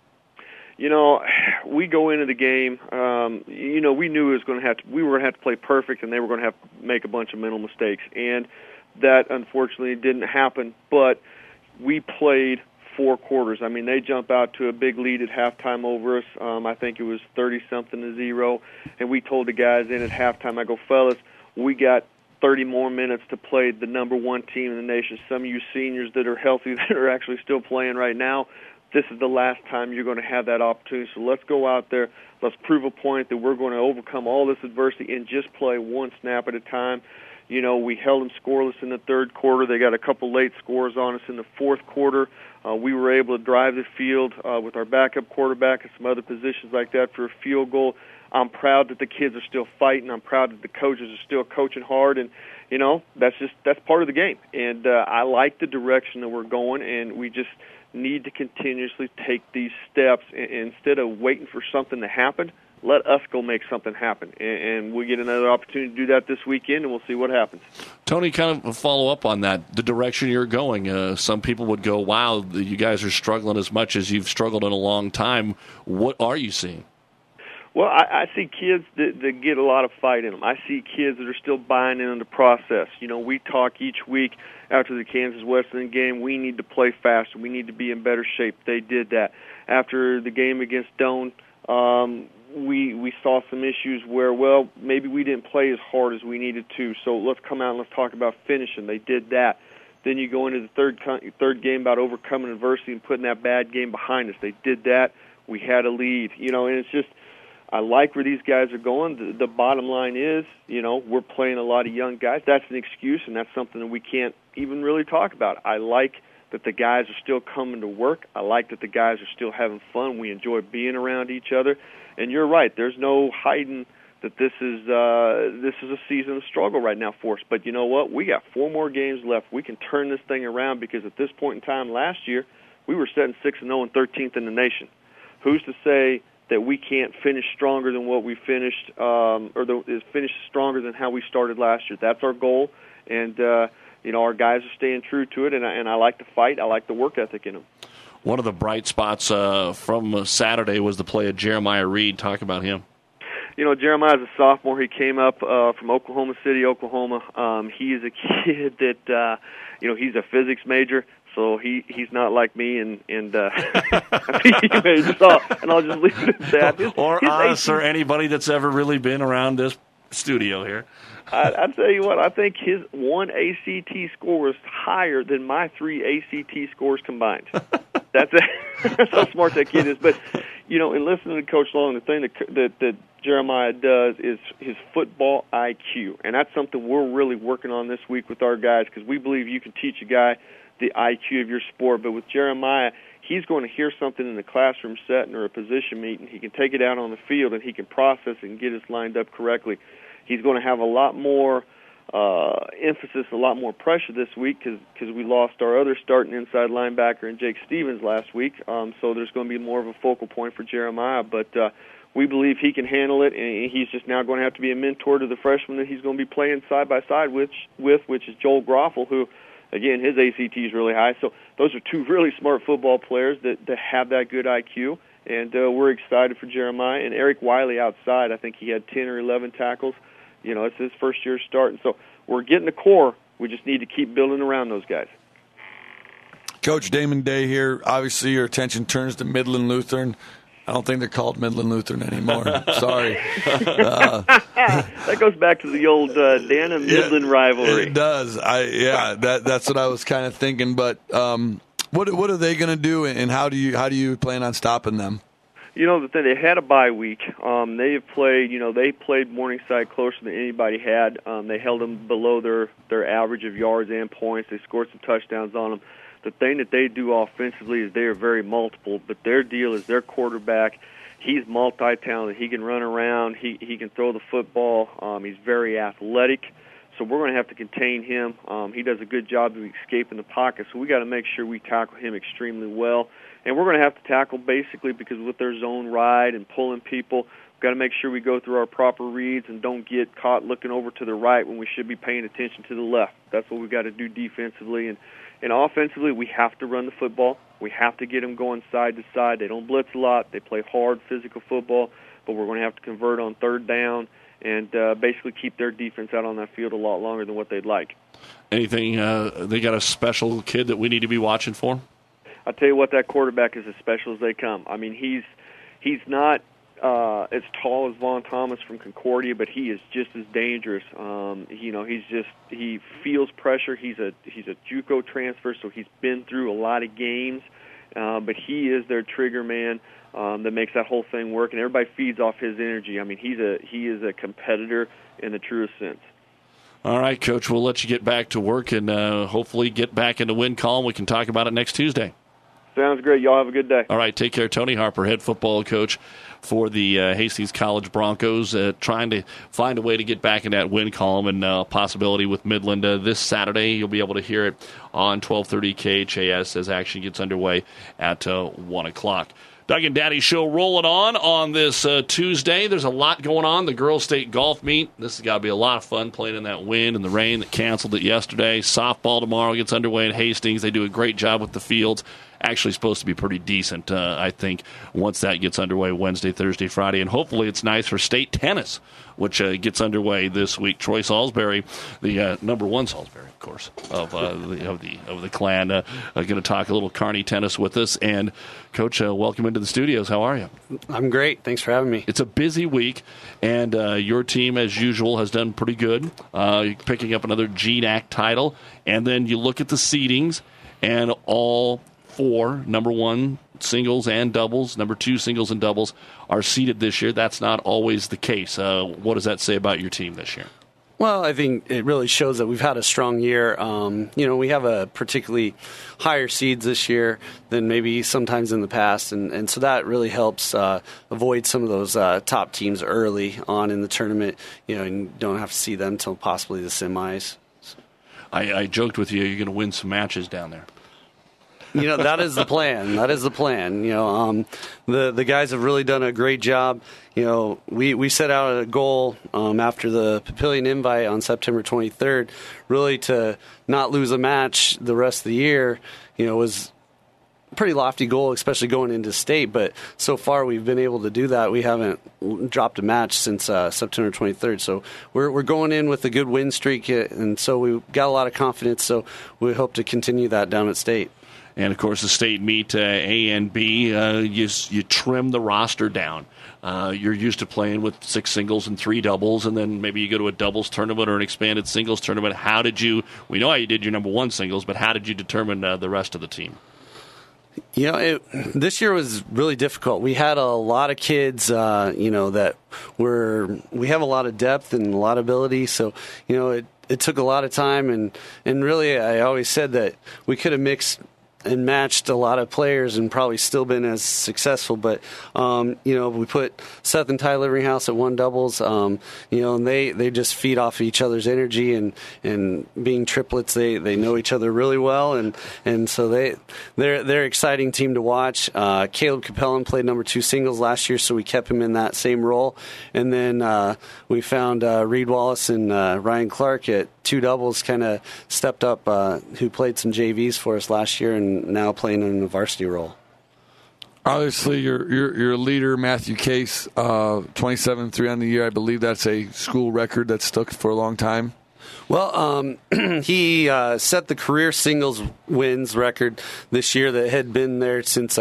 We go into the game, we knew we were going to have to play perfect, and they were going to have to make a bunch of mental mistakes. And that, unfortunately, didn't happen. But we played 4 quarters. I mean, they jump out to a big lead at halftime over us. I think it was 30-something to 0. And we told the guys in at halftime, I go, fellas, we got 30 more minutes to play the number one team in the nation. Some of you seniors that are healthy that are actually still playing right now, this is the last time you're going to have that opportunity. So let's go out there. Let's prove a point that we're going to overcome all this adversity and just play one snap at a time. We held them scoreless in the third quarter. They got a couple late scores on us in the fourth quarter. We were able to drive the field with our backup quarterback and some other positions like that for a field goal. I'm proud that the kids are still fighting. I'm proud that the coaches are still coaching hard, and that's part of the game. And I like the direction that we're going, and we just need to continuously take these steps instead of waiting for something to happen. Let us go make something happen, and we get another opportunity to do that this weekend, and we'll see what happens. Tony, kind of follow up on that, the direction you're going. Some people would go, wow, you guys are struggling as much as you've struggled in a long time. What are you seeing? Well, I see kids that get a lot of fight in them. I see kids that are still buying into the process. We talk each week after the Kansas Wesleyan game, we need to play faster. We need to be in better shape. They did that. After the game against Doane, we saw some issues where, well, maybe we didn't play as hard as we needed to, so let's come out and let's talk about finishing. They did that. Then you go into the third game about overcoming adversity and putting that bad game behind us. They did that. We had a lead. And it's just, I like where these guys are going. The bottom line is, we're playing a lot of young guys. That's an excuse, and that's something that we can't even really talk about. I like that the guys are still coming to work. I like that the guys are still having fun. We enjoy being around each other. And you're right, there's no hiding that this is a season of struggle right now for us. But you know what? We got 4 more games left. We can turn this thing around, because at this point in time last year, we were setting 6-0 and 13th in the nation. Who's to say that we can't finish stronger than what we finished, finish stronger than how we started last year? That's our goal, and our guys are staying true to it, and I like the fight. I like the work ethic in them. One of the bright spots from Saturday was the play of Jeremiah Reed. Talk about him. Jeremiah's a sophomore. He came up from Oklahoma City, Oklahoma. He is a kid that, he's a physics major, so he's not like me and PE major. So, and I'll just leave it at that. Or us, or anybody that's ever really been around this studio here. I tell you what, I think his one ACT score was higher than my 3 ACT scores combined. That's how smart that kid is. But, in listening to Coach Long, the thing that Jeremiah does is his football IQ. And that's something we're really working on this week with our guys, because we believe you can teach a guy the IQ of your sport. But with Jeremiah, he's going to hear something in the classroom setting or a position meeting. He can take it out on the field, and he can process it and get us lined up correctly. He's going to have a lot more emphasis, a lot more pressure this week, because we lost our other starting inside linebacker in Jake Stevens last week. So there's going to be more of a focal point for Jeremiah. But we believe he can handle it, and he's just now going to have to be a mentor to the freshman that he's going to be playing side by side with, which is Joel Groffel, who, again, his ACT is really high. So those are 2 really smart football players that have that good IQ. And we're excited for Jeremiah. And Eric Wiley outside, I think he had 10 or 11 tackles. It's his first year starting. So we're getting the core. We just need to keep building around those guys. Coach Damon Day here. Obviously, your attention turns to Midland Lutheran. I don't think they're called Midland Lutheran anymore. Sorry. That goes back to the old Dan and Midland rivalry. It does. That's what I was kind of thinking. But what are they going to do, and how do you plan on stopping them? The thing, they had a bye week. They have played. They played Morningside closer than anybody had. They held them below their average of yards and points. They scored some touchdowns on them. The thing that they do offensively is they are very multiple, but their deal is their quarterback. He's multi-talented. He can run around. He can throw the football. He's very athletic. So we're going to have to contain him. He does a good job of escaping the pocket, so we got to make sure we tackle him extremely well. And we're going to have to tackle basically, because with their zone ride and pulling people, we've got to make sure we go through our proper reads and don't get caught looking over to the right when we should be paying attention to the left. That's what we've got to do defensively. And offensively, we have to run the football. We have to get them going side to side. They don't blitz a lot. They play hard, physical football, but we're going to have to convert on third down and basically keep their defense out on that field a lot longer than what they'd like. Anything, they got a special kid that we need to be watching for? I tell you what, that quarterback is as special as they come. I mean, he's not as tall as Vaughn Thomas from Concordia, but he is just as dangerous. He feels pressure. He's a JUCO transfer, so he's been through a lot of games. But he is their trigger man that makes that whole thing work, and everybody feeds off his energy. I mean, he is a competitor in the truest sense. All right, Coach, we'll let you get back to work and hopefully get back into win column. We can talk about it next Tuesday. Sounds great. Y'all have a good day. All right, take care. Tony Harper, head football coach for the Hastings College Broncos, trying to find a way to get back in that win column, and possibility with Midland this Saturday. You'll be able to hear it on 1230 KHAS as action gets underway at 1 o'clock. Doug and Daddy Show rolling on this Tuesday. There's a lot going on. The Girls State Golf Meet. This has got to be a lot of fun playing in that wind and the rain that canceled it yesterday. Softball tomorrow gets underway in Hastings. They do a great job with the fields actually supposed to be pretty decent, I think, once that gets underway Wednesday, Thursday, Friday. And hopefully it's nice for state tennis, which gets underway this week. Troy Salisbury, the number one Salisbury, of course, of the clan, going to talk a little Kearney tennis with us. And Coach, welcome into the studios. How are you? I'm great. Thanks for having me. It's a busy week, and your team, as usual, has done pretty good, picking up another GNAC title. And then you look at the seedings, and all four number one singles and doubles, number two singles and doubles are seeded this year. That's not always the case. What does that say about your team this year? Well, I think it really shows that we've had a strong year. We have a particularly higher seeds this year than maybe sometimes in the past, and so that really helps avoid some of those top teams early on in the tournament, and you don't have to see them until possibly the semis. I joked with you, you're going to win some matches down there. That is the plan. That is the plan. The guys have really done a great job. We set out a goal after the Papillion Invite on September 23rd, really to not lose a match the rest of the year. Was a pretty lofty goal, especially going into state. But so far, we've been able to do that. We haven't dropped a match since September 23rd. So we're going in with a good win streak, and so we've got a lot of confidence. So we hope to continue that down at state. And, of course, the state meet A and B, you trim the roster down. You're used to playing with 6 singles and 3 doubles, and then maybe you go to a doubles tournament or an expanded singles tournament. We know how you did your number one singles, but how did you determine the rest of the team? This year was really difficult. We had a lot of kids, that we have a lot of depth and a lot of ability, so, it took a lot of time, and really I always said that we could have mixed and matched a lot of players and probably still been as successful. But, we put Seth and Ty Liveringhouse at 1 doubles, and they just feed off each other's energy, and being triplets, they know each other really well. And so they're an exciting team to watch. Caleb Capellan played number 2 singles last year, so we kept him in that same role. And then we found Reed Wallace and Ryan Clark at 2 doubles, kind of stepped up, who played some JVs for us last year and now playing in a varsity role. Obviously, your leader, Matthew Case, 27-3 on the year. I believe that's a school record that's stuck for a long time. Well, he set the career singles wins record this year that had been there since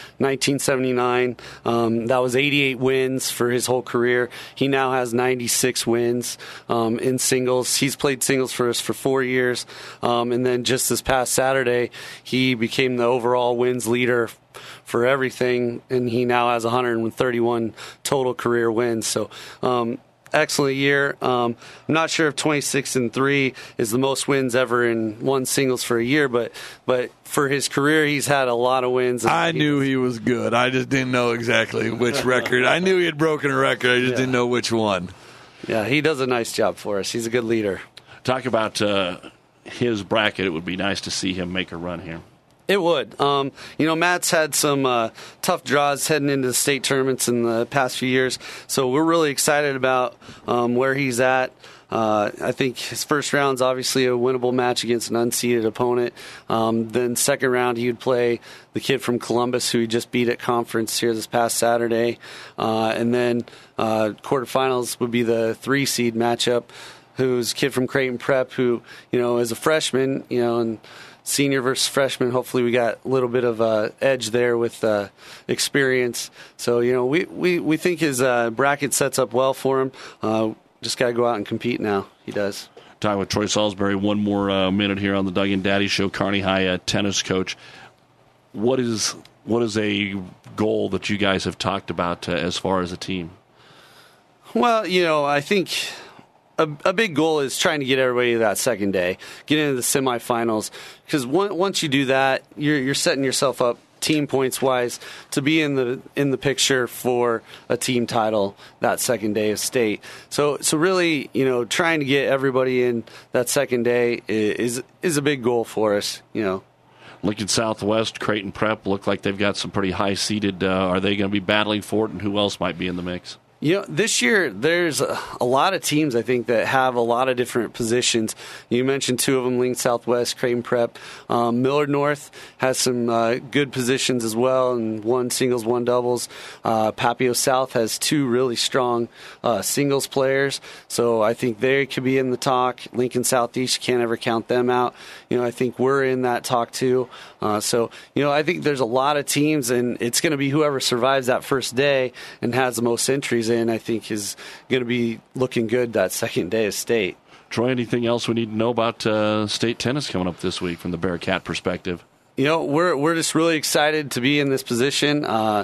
1979. That was 88 wins for his whole career. He now has 96 wins in singles. He's played singles for us for 4 years. And then just this past Saturday, he became the overall wins leader for everything, and he now has 131 total career wins. So, excellent year. I'm not sure if 26-3 is the most wins ever in one singles for a year, but for his career, he's had a lot of wins. I knew he was good. I just didn't know exactly which record. I knew he had broken a record. I just didn't know which one. Yeah, he does a nice job for us. He's a good leader. Talk about his bracket. It would be nice to see him make a run here. It would. Matt's had some tough draws heading into the state tournaments in the past few years, so we're really excited about where he's at. I think his first round's obviously a winnable match against an unseeded opponent. Then second round, he would play the kid from Columbus who he just beat at conference here this past Saturday. And then quarterfinals would be the 3-seed matchup, who's a kid from Creighton Prep who, is a freshman, and senior versus freshman. Hopefully we got a little bit of edge there with experience. So, we think his bracket sets up well for him. Just got to go out and compete now. He does. Talking with Troy Salisbury, one more minute here on the Doug and Daddy Show. Kearney High tennis coach. What is a goal that you guys have talked about as far as a team? Well, I think a big goal is trying to get everybody to that second day, get into the semifinals, because once you do that, you're setting yourself up team points wise to be in the picture for a team title that second day of state. So really, trying to get everybody in that second day is a big goal for us. Lincoln Southwest, Creighton Prep look like they've got some pretty high seeded. Are they going to be battling for it, and who else might be in the mix? This year there's a lot of teams, I think, that have a lot of different positions. You mentioned two of them, Lincoln Southwest, Creighton Prep. Millard North has some good positions as well, and one singles, one doubles. Papio South has two really strong singles players, so I think they could be in the talk. Lincoln Southeast, you can't ever count them out. I think we're in that talk too. So I think there's a lot of teams, and it's going to be whoever survives that first day and has the most entries in, I think, is going to be looking good that second day of state. Troy, anything else we need to know about state tennis coming up this week from the Bearcat perspective? We're just really excited to be in this position, to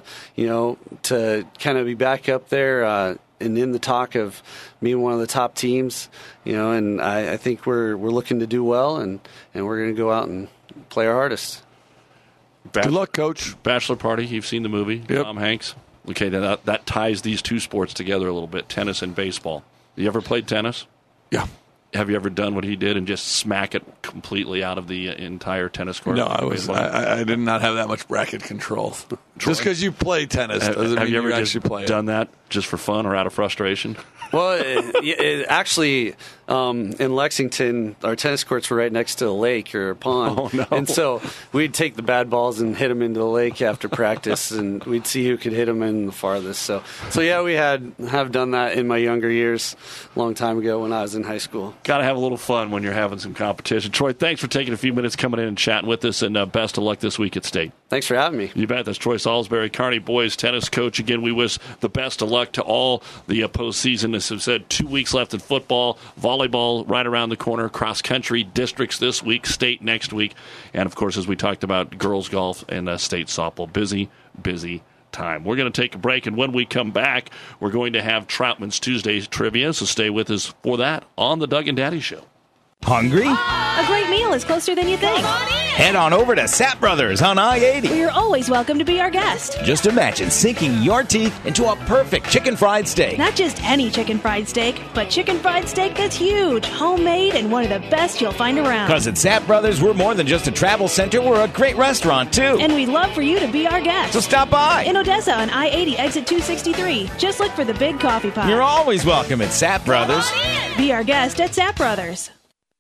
kind of be back up there and in the talk of being one of the top teams, and I think we're looking to do well, and we're going to go out and play our hardest. Good luck, Coach. Bachelor Party, you've seen the movie, yep. Tom Hanks. Okay, that ties these two sports together a little bit, tennis and baseball. You ever played tennis? Yeah. Have you ever done what he did and just smack it completely out of the entire tennis court? No, I did not have that much bracket control. Just because you play tennis doesn't mean you actually play it. Done that just for fun or out of frustration? Well, actually, in Lexington, our tennis courts were right next to a lake or a pond. Oh, no. And so we'd take the bad balls and hit them into the lake after practice, and we'd see who could hit them in the farthest. So yeah, we have done that in my younger years, a long time ago when I was in high school. Got to have a little fun when you're having some competition. Troy, thanks for taking a few minutes coming in and chatting with us, and best of luck this week at State. Thanks for having me. You bet. That's Troy Salisbury, Kearney boys tennis coach. Again, we wish the best of luck to all the postseason. As I've said, 2 weeks left in football, volleyball right around the corner, cross-country, districts this week, state next week, and, of course, as we talked about, girls golf and state softball. Busy time. We're going to take a break, and when we come back, we're going to have Troutman's Tuesday trivia, so stay with us for that on the Doug and Daddy Show. Hungry? A great meal is closer than you think. Head on over to Sap Brothers on I-80. You're always welcome to be our guest. Just imagine sinking your teeth into a perfect chicken fried steak. Not just any chicken fried steak, but chicken fried steak that's huge, homemade, and one of the best you'll find around. Because at Sap Brothers, we're more than just a travel center. We're a great restaurant, too. And we'd love for you to be our guest. So stop by. In Odessa on I-80, exit 263. Just look for the big coffee pot. You're always welcome at Sap Brothers. Be our guest at Sap Brothers.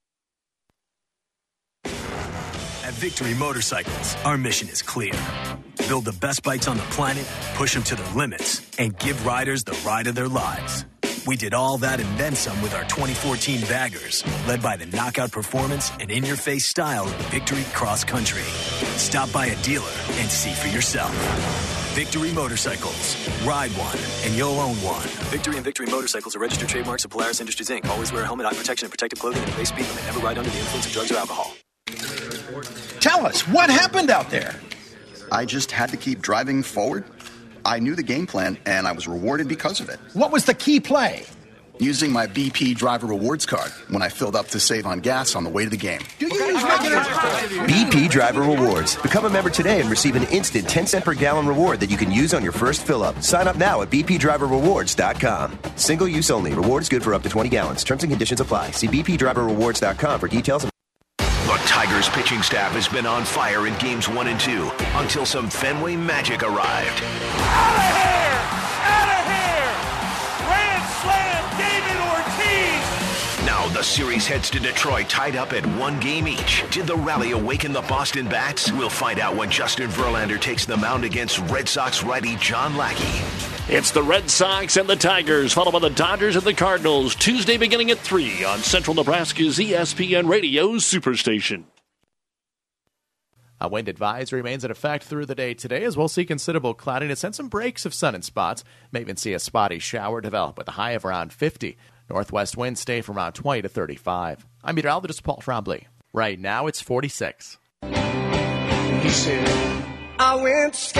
At Victory Motorcycles, our mission is clear. Build the best bikes on the planet, push them to their limits, and give riders the ride of their lives. We did all that and then some with our 2014 baggers, led by the knockout performance and in-your-face style of Victory Cross Country. Stop by a dealer and see for yourself. Victory Motorcycles. Ride one, and you'll own one. Victory and Victory Motorcycles are registered trademarks of Polaris Industries, Inc. Always wear a helmet, eye protection, and protective clothing, and a base speed limit. Never ride under the influence of drugs or alcohol. Tell us, what happened out there? I just had to keep driving forward. I knew the game plan, and I was rewarded because of it. What was the key play? Using my BP driver rewards card when I filled up to save on gas on the way to the game. Do you use regular BP Driver Rewards. Become a member today and receive an instant 10-cent per gallon reward that you can use on your first fill-up. Sign up now at bpdriverrewards.com. Single use only. Reward is good for up to 20 gallons. Terms and conditions apply. See bpdriverrewards.com for details. The Tigers pitching staff has been on fire in games 1 and 2 until some Fenway magic arrived. Out of here! Out of here! Grand slam, David Ortiz! Now the series heads to Detroit tied up at 1 game each. Did the rally awaken the Boston Bats? We'll find out when Justin Verlander takes the mound against Red Sox righty John Lackey. It's the Red Sox and the Tigers, followed by the Dodgers and the Cardinals, Tuesday beginning at 3 on Central Nebraska's ESPN Radio Superstation. A wind advisory remains in effect through the day today, as we'll see considerable cloudiness and some breaks of sun in spots. May even see a spotty shower develop with a high of around 50. Northwest winds stay from around 20 to 35. I'm meteorologist Paul Trombley. Right now it's 46. He said, I went skydiving,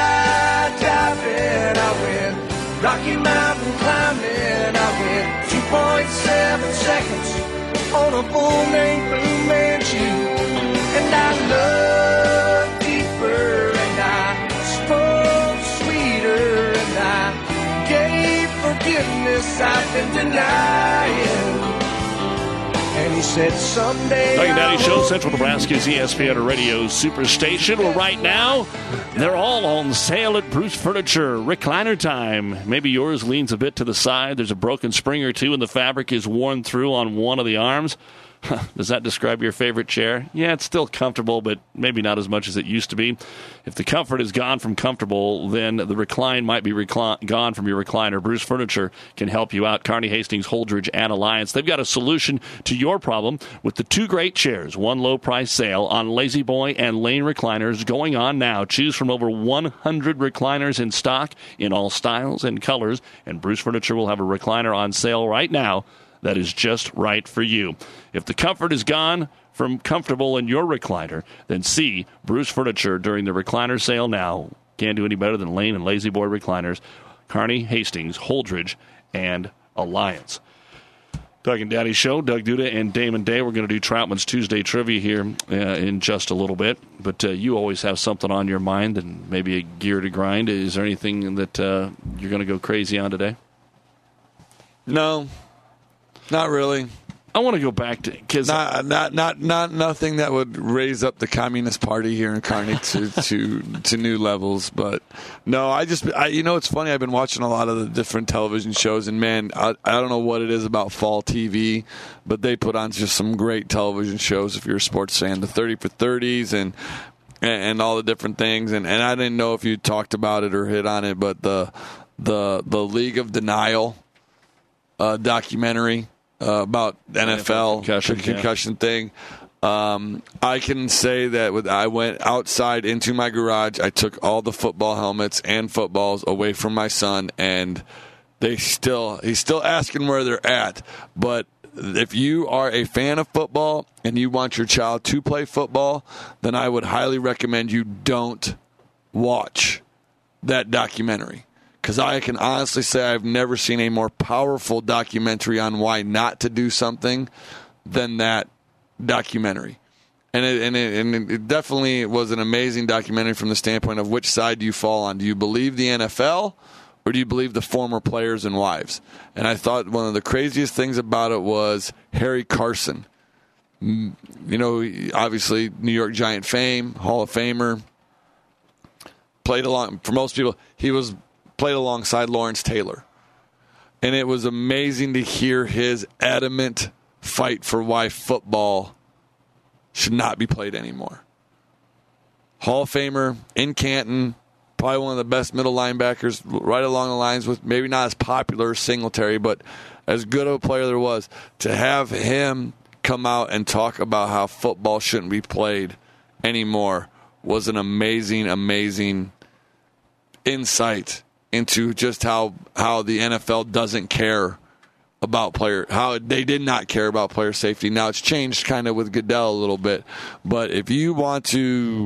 I went Rocky Mountain climbing, I went 2.7 seconds on a bull named Blue Manchu, and I loved deeper, and I spoke sweeter, and I gave forgiveness I've been denying, and He said someday. Doug and Daddy Show, Central Nebraska's ESPN Radio Superstation. Well, right now, they're all on sale at Bruce Furniture. Recliner time. Maybe yours leans a bit to the side. There's a broken spring or two, and the fabric is worn through on one of the arms. Does that describe your favorite chair? Yeah, it's still comfortable, but maybe not as much as it used to be. If the comfort is gone from comfortable, then the recline might be gone from your recliner. Bruce Furniture can help you out. Kearney, Hastings, Holdridge, and Alliance. They've got a solution to your problem with the two great chairs. One low-price sale on Lazy Boy and Lane recliners going on now. Choose from over 100 recliners in stock in all styles and colors, and Bruce Furniture will have a recliner on sale right now that is just right for you. If the comfort is gone from comfortable in your recliner, then see Bruce Furniture during the recliner sale now. Can't do any better than Lane and Lazy Boy recliners. Kearney, Hastings, Holdridge, and Alliance. Doug and Daddy Show, Doug Duda and Damon Day. We're going to do Troutman's Tuesday Trivia here in just a little bit. But you always have something on your mind and maybe a gear to grind. Is there anything that you're going to go crazy on today? No. Not really. I want to go back to because not nothing that would raise up the Communist Party here in Kearney to new levels. But no, it's funny. I've been watching a lot of the different television shows, and man, I don't know what it is about fall TV, but they put on just some great television shows. If you're a sports fan, the 30 for 30s and all the different things, and I didn't know if you talked about it or hit on it, but the League of Denial documentary. About NFL concussion thing. I can say that I went outside into my garage. I took all the football helmets and footballs away from my son, and he's still asking where they're at. But if you are a fan of football and you want your child to play football, then I would highly recommend you don't watch that documentary. Because I can honestly say I've never seen a more powerful documentary on why not to do something than that documentary. And it definitely was an amazing documentary from the standpoint of which side do you fall on. Do you believe the NFL or do you believe the former players and wives? And I thought one of the craziest things about it was Harry Carson. You know, obviously New York Giant fame, Hall of Famer. Played along, for most people, played alongside Lawrence Taylor. And it was amazing to hear his adamant fight for why football should not be played anymore. Hall of Famer in Canton, probably one of the best middle linebackers, right along the lines with maybe not as popular as Singletary, but as good of a player there was. To have him come out and talk about how football shouldn't be played anymore was an amazing, amazing insight into just how the NFL doesn't care about how they did not care about player safety. Now it's changed kind of with Goodell a little bit, but if you want to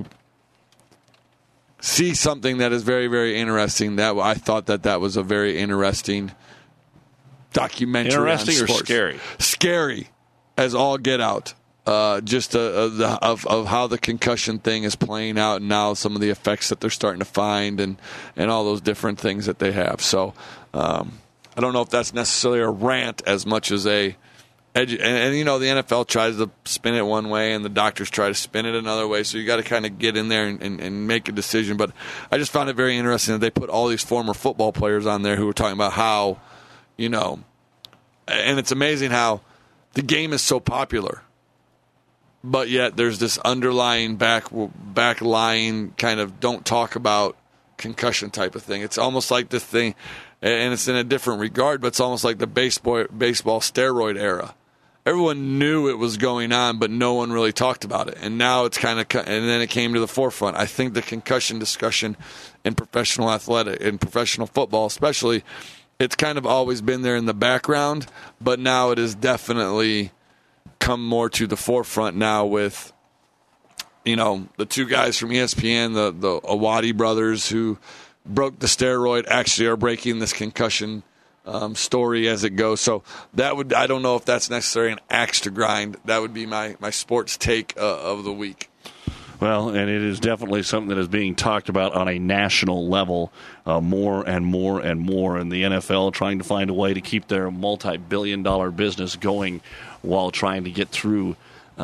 see something that is very, very interesting, I thought that was a very interesting documentary. Interesting on or scary? Scary as all get out. Just of how the concussion thing is playing out, and now some of the effects that they're starting to find, and all those different things that they have. So I don't know if that's necessarily a rant as much as and you know, the NFL tries to spin it one way and the doctors try to spin it another way, so you got to kind of get in there and make a decision. But I just found it very interesting that they put all these former football players on there who were talking about how, you know, and it's amazing how the game is so popular, but yet there's this underlying backlying kind of don't talk about concussion type of thing. It's almost like this thing, and it's in a different regard, but it's almost like the baseball steroid era. Everyone knew it was going on, but no one really talked about it. And now it's and then it came to the forefront. I think the concussion discussion in professional football especially, it's kind of always been there in the background, but now it is definitely come more to the forefront now with, you know, the two guys from ESPN, the Awadi brothers who broke the steroid, actually are breaking this concussion story as it goes. So I don't know if that's necessarily an axe to grind. That would be my sports take of the week. Well, and it is definitely something that is being talked about on a national level more and more and more. And the NFL trying to find a way to keep their multi-billion-dollar business going while trying to get through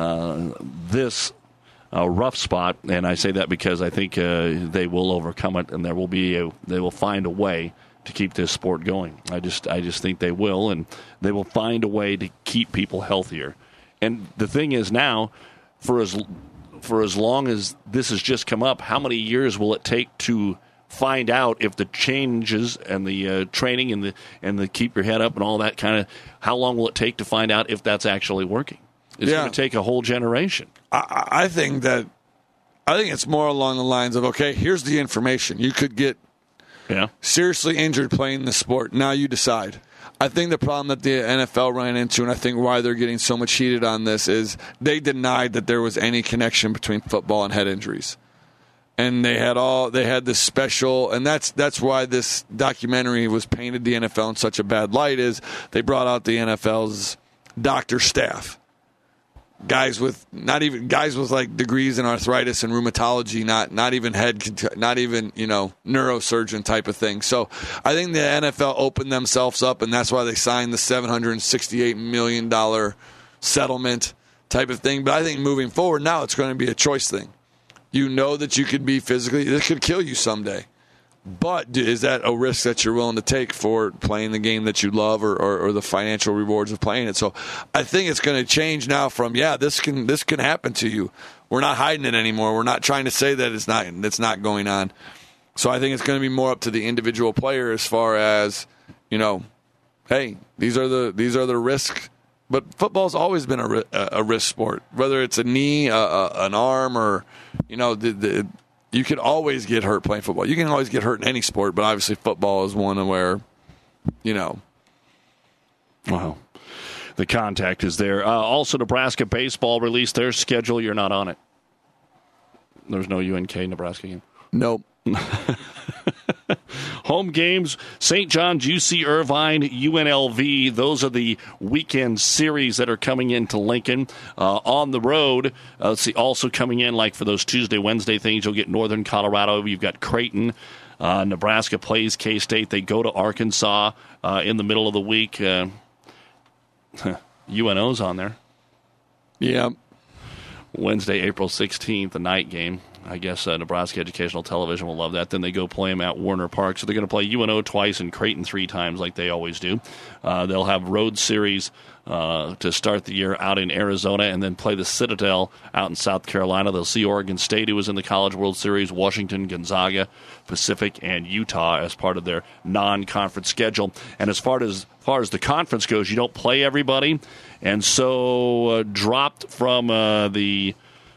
this rough spot. And I say that because I think they will overcome it, and they will find a way to keep this sport going. I just think they will, and they will find a way to keep people healthier. And the thing is now, for as long as this has just come up, how many years will it take to find out if the changes and the training and the keep your head up and all that kind of, how long will it take to find out if that's actually working? It's going to take a whole generation. I think it's more along the lines of, okay, here's the information. You could get seriously injured playing the sport. Now you decide. I think the problem that the NFL ran into, and I think why they're getting so much heated on this, is they denied that there was any connection between football and head injuries. And they had this special, and that's why this documentary was painted the NFL in such a bad light, is they brought out the NFL's doctor staff. Guys with like degrees in arthritis and rheumatology, not even neurosurgeon type of thing. So I think the NFL opened themselves up, and that's why they signed the $768 million settlement type of thing. But I think moving forward now, it's going to be a choice thing. You know that you could be physically, this could kill you someday. But is that a risk that you're willing to take for playing the game that you love, or the financial rewards of playing it? So I think it's going to change now from, this can happen to you. We're not hiding it anymore. We're not trying to say that it's not going on. So I think it's going to be more up to the individual player as far as, hey, these are the risks. But football's always been a risk sport, whether it's a knee, an arm, or you could always get hurt playing football. You can always get hurt in any sport, but obviously football is one where, Wow. The contact is there. Also, Nebraska baseball released their schedule. You're not on it. There's no UNK Nebraska game. Nope. Home games, St. John's, UC Irvine, UNLV. Those are the weekend series that are coming into Lincoln. On the road, also coming in, like for those Tuesday, Wednesday things, you'll get Northern Colorado. You've got Creighton. Nebraska plays K-State. They go to Arkansas in the middle of the week. UNO's on there. Yeah. Wednesday, April 16th, the night game. I guess Nebraska Educational Television will love that. Then they go play them at Warner Park. So they're going to play UNO twice and Creighton 3 times like they always do. They'll have road series to start the year out in Arizona, and then play the Citadel out in South Carolina. They'll see Oregon State, who was in the College World Series, Washington, Gonzaga, Pacific, and Utah as part of their non-conference schedule. And as far as the conference goes, you don't play everybody. And so dropped from the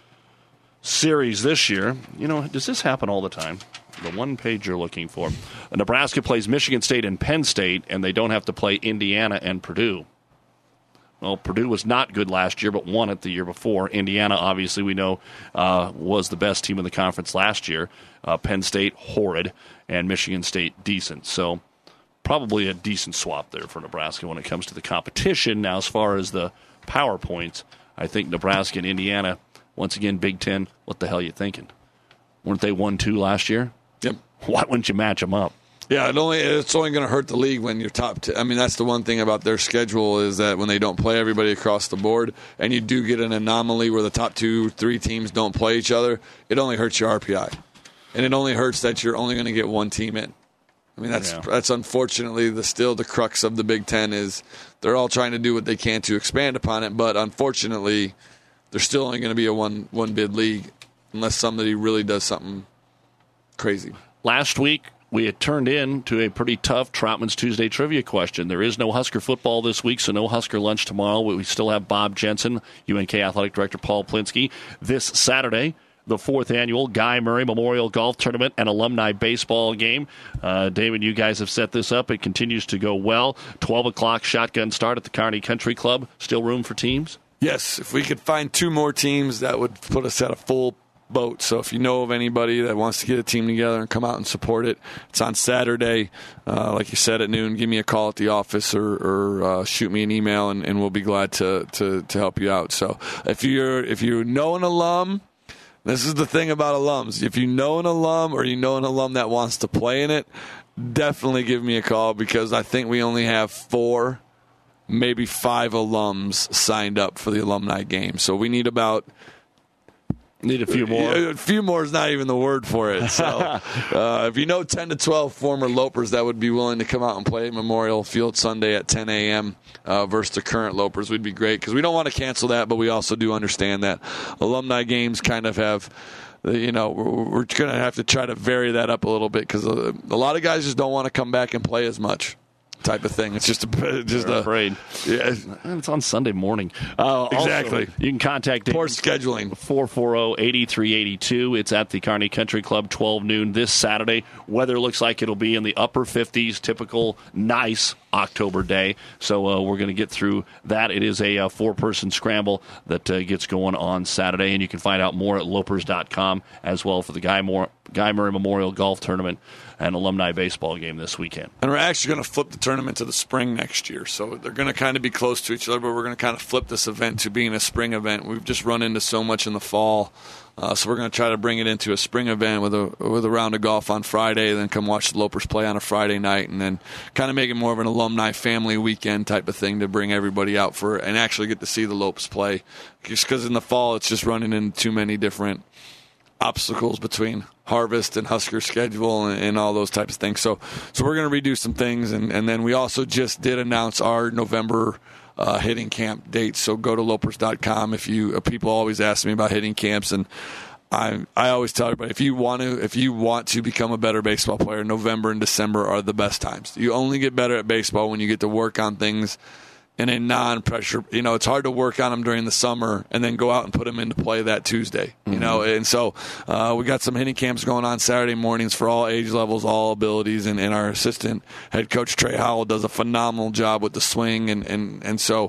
series this year. Does this happen all the time? The one page you're looking for. Nebraska plays Michigan State and Penn State, and they don't have to play Indiana and Purdue. Well, Purdue was not good last year, but won it the year before. Indiana, obviously, we know, was the best team in the conference last year. Penn State, horrid, and Michigan State, decent. So probably a decent swap there for Nebraska when it comes to the competition. Now, as far as the PowerPoints, I think Nebraska and Indiana, once again, Big Ten, what the hell are you thinking? Weren't they 1-2 last year? Yep. Why wouldn't you match them up? Yeah, it's only going to hurt the league when you're top 10. I mean, that's the one thing about their schedule, is that when they don't play everybody across the board, and you do get an anomaly where the top 2-3 teams don't play each other, it only hurts your RPI. And it only hurts that you're only going to get one team in. I mean, that's unfortunately still the crux of the Big Ten, is they're all trying to do what they can to expand upon it, but unfortunately, there's still only going to be a one bid league unless somebody really does something crazy. Last week, we had turned in to a pretty tough Troutman's Tuesday trivia question. There is no Husker football this week, so no Husker lunch tomorrow. We still have Bob Jensen, UNK Athletic Director Paul Plinsky. This Saturday, the 4th annual Guy Murray Memorial Golf Tournament and Alumni Baseball Game. David, you guys have set this up. It continues to go well. 12 o'clock shotgun start at the Kearney Country Club. Still room for teams? Yes, if we could find 2 more teams, that would put us at a full boat. So if you know of anybody that wants to get a team together and come out and support it, it's on Saturday, like you said, at noon. Give me a call at the office or shoot me an email, and we'll be glad to help you out. So if you know an alum This is the thing about alums. If you know an alum or you know an alum that wants to play in it, definitely give me a call because I think we only have 4, maybe 5 alums signed up for the alumni game. So we need Need a few more. A few more is not even the word for it. So if you know 10 to 12 former Lopers that would be willing to come out and play Memorial Field Sunday at 10 a.m. Versus the current Lopers, would be great because we don't want to cancel that, but we also do understand that alumni games kind of have, we're going to have to try to vary that up a little bit because a lot of guys just don't want to come back and play as much. Type of thing. It's just afraid. Yeah, it's on Sunday morning. Exactly. Also, you can contact poor scheduling 440-8382. It's at the Kearney Country Club, 12 noon this Saturday. Weather looks like it'll be in the upper 50s. Typical nice October day. So we're going to get through that. It is a 4-person scramble that gets going on Saturday, and you can find out more at lopers.com as well for the Guy Murray Memorial Golf Tournament and alumni baseball game this weekend. And we're actually going to flip the tournament to the spring next year. So they're going to kind of be close to each other, but we're going to kind of flip this event to being a spring event. We've just run into so much in the fall. So we're going to try to bring it into a spring event with a round of golf on Friday, then come watch the Lopers play on a Friday night, and then kind of make it more of an alumni family weekend type of thing to bring everybody out for and actually get to see the Lopes play. Just because in the fall it's just running into too many different obstacles between harvest and Husker schedule and all those types of things. So we're going to redo some things, and then we also just did announce our November hitting camp dates. So go to lopers.com. If people always ask me about hitting camps, and I always tell everybody if you want to become a better baseball player, November and December are the best times. You only get better at baseball when you get to work on things in a non-pressure, it's hard to work on them during the summer and then go out and put them into play that Tuesday, and so we got some hitting camps going on Saturday mornings for all age levels, all abilities, and our assistant head coach Trey Howell does a phenomenal job with the swing, and so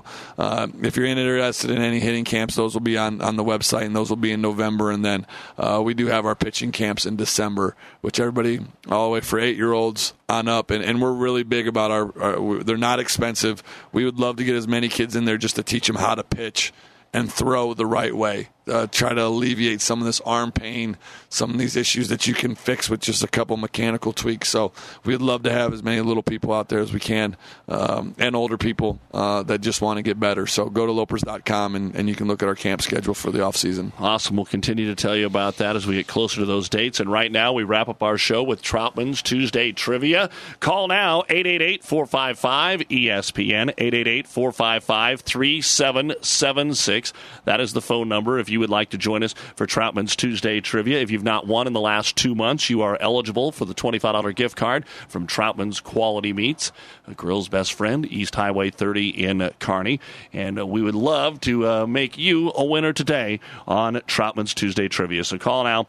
if you're interested in any hitting camps, those will be on the website, and those will be in November, and then we do have our pitching camps in December, which everybody all the way for 8-year-olds on up, and we're really big about our they're not expensive. We would love to get as many kids in there just to teach them how to pitch and throw the right way. Try to alleviate some of this arm pain, some of these issues that you can fix with just a couple mechanical tweaks. So we'd love to have as many little people out there as we can, and older people that just want to get better. So go to lopers.com and you can look at our camp schedule for the off season. Awesome. We'll continue to tell you about that as we get closer to those dates. And right now we wrap up our show with Troutman's Tuesday Trivia. Call now, 888-455-ESPN, 888-455-3776. That is the phone number if you would like to join us for Troutman's Tuesday Trivia. If you've not won in the last 2 months, you are eligible for the $25 gift card from Troutman's Quality Meats, a grill's best friend, East Highway 30 in Kearney. And we would love to make you a winner today on Troutman's Tuesday Trivia. So call now,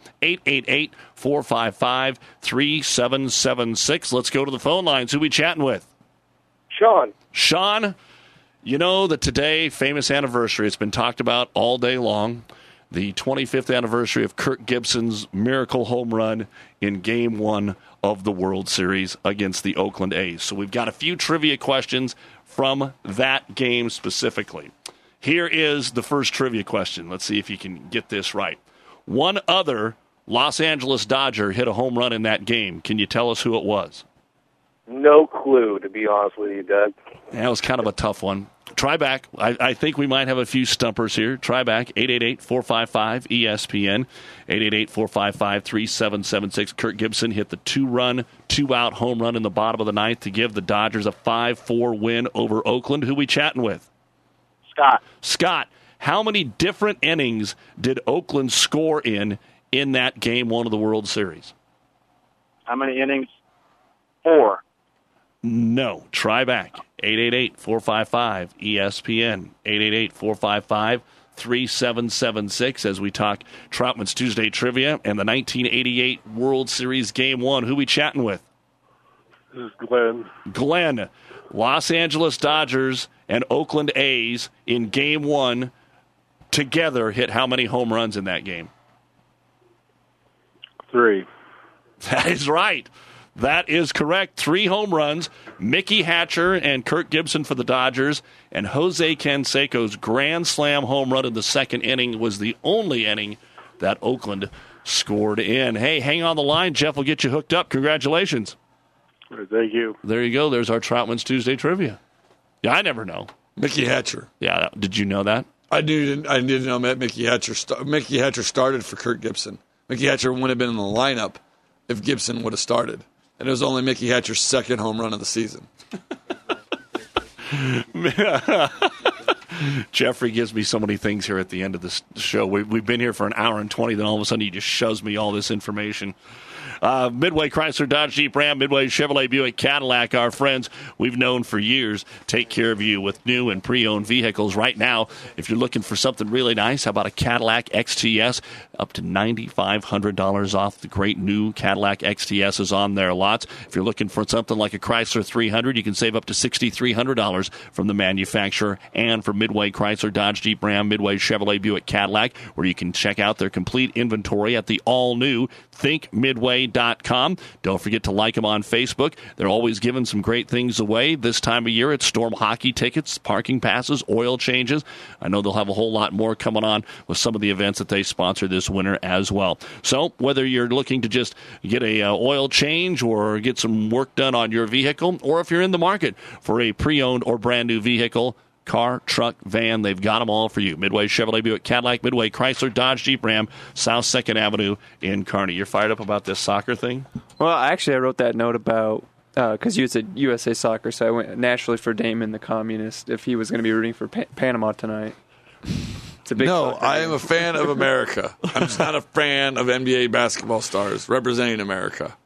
888-455-3776. Let's go to the phone lines. Who we chatting with? Sean, you know that today, famous anniversary, it's been talked about all day long. The 25th anniversary of Kirk Gibson's miracle home run in Game 1 of the World Series against the Oakland A's. So we've got a few trivia questions from that game specifically. Here is the first trivia question. Let's see if you can get this right. One other Los Angeles Dodger hit a home run in that game. Can you tell us who it was? No clue, to be honest with you, Doug. That was kind of a tough one. Try back. I think we might have a few stumpers here. Try back. 888-455-ESPN. 888-455-3776. Kirk Gibson hit the 2-run, 2-out home run in the bottom of the ninth to give the Dodgers a 5-4 win over Oakland. Who we chatting with? Scott, how many different innings did Oakland score in that Game 1 of the World Series? How many innings? 4. No. Try back. 888-455-ESPN. 888-455-3776 as we talk Troutman's Tuesday Trivia and the 1988 World Series Game 1. Who we chatting with? This is Glenn. Glenn. Los Angeles Dodgers and Oakland A's in Game 1 together hit how many home runs in that game? 3. That is right. That is correct. 3 home runs. Mickey Hatcher and Kirk Gibson for the Dodgers, and Jose Canseco's grand slam home run in the second inning was the only inning that Oakland scored in. Hey, hang on the line. Jeff will get you hooked up. Congratulations. Thank you. There you go. There's our Troutman's Tuesday trivia. Yeah, I never know. Mickey Hatcher. Yeah, did you know that? I didn't know that Mickey Hatcher started for Kirk Gibson. Mickey Hatcher wouldn't have been in the lineup if Gibson would have started. And it was only Mickey Hatcher's second home run of the season. Jeffrey gives me so many things here at the end of this show. We've been here for an hour and 20, then all of a sudden he just shoves me all this information. Midway Chrysler, Dodge, Jeep, Ram, Midway Chevrolet, Buick, Cadillac, our friends we've known for years, take care of you with new and pre-owned vehicles. Right now, if you're looking for something really nice, how about a Cadillac XTS? Up to $9,500 off. The great new Cadillac XTS is on their lots. If you're looking for something like a Chrysler 300, you can save up to $6,300 from the manufacturer. And for Midway Chrysler, Dodge, Jeep, Ram, Midway Chevrolet, Buick, Cadillac, where you can check out their complete inventory at the all-new thinkmidway.com. Don't forget to like them on Facebook. They're always giving some great things away. This time of year, it's Storm hockey tickets, parking passes, oil changes. I know they'll have a whole lot more coming on with some of the events that they sponsor this winter as well. So whether you're looking to just get a oil change or get some work done on your vehicle, or if you're in the market for a pre-owned or brand new vehicle, car, truck, van, they've got them all for you. Midway Chevrolet, Buick, Cadillac, Midway Chrysler, Dodge, Jeep, Ram, South 2nd Avenue in Kearney. You're fired up about this soccer thing? Well, actually, I wrote that note about, because you said USA Soccer, so I went naturally for Damon the Communist, if he was going to be rooting for Panama tonight. It's a big I am a fan of America. I'm just not a fan of NBA basketball stars representing America.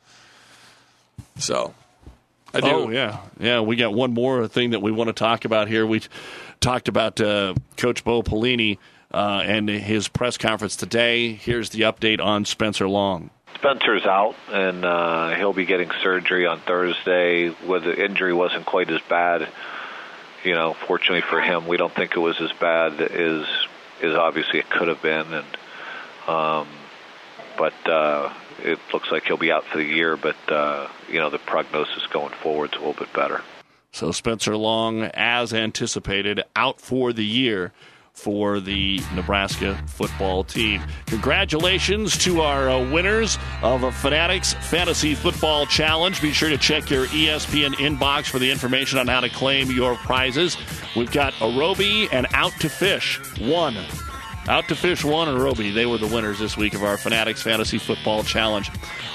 So... I do. Oh, yeah. Yeah, we got one more thing that we want to talk about here. We talked about Coach Bo Pelini and his press conference today. Here's the update on Spencer Long. Spencer's out, and he'll be getting surgery on Thursday. The injury wasn't quite as bad. You know, fortunately for him, we don't think it was as bad as obviously it could have been. And but it looks like he'll be out for the year, but, the prognosis going forward is a little bit better. So Spencer Long, as anticipated, out for the year for the Nebraska football team. Congratulations to our winners of a Fanatics Fantasy Football Challenge. Be sure to check your ESPN inbox for the information on how to claim your prizes. We've got Arobi and Out to Fish 1. Out to Fish 1 and Arobi. They were the winners this week of our Fanatics Fantasy Football Challenge.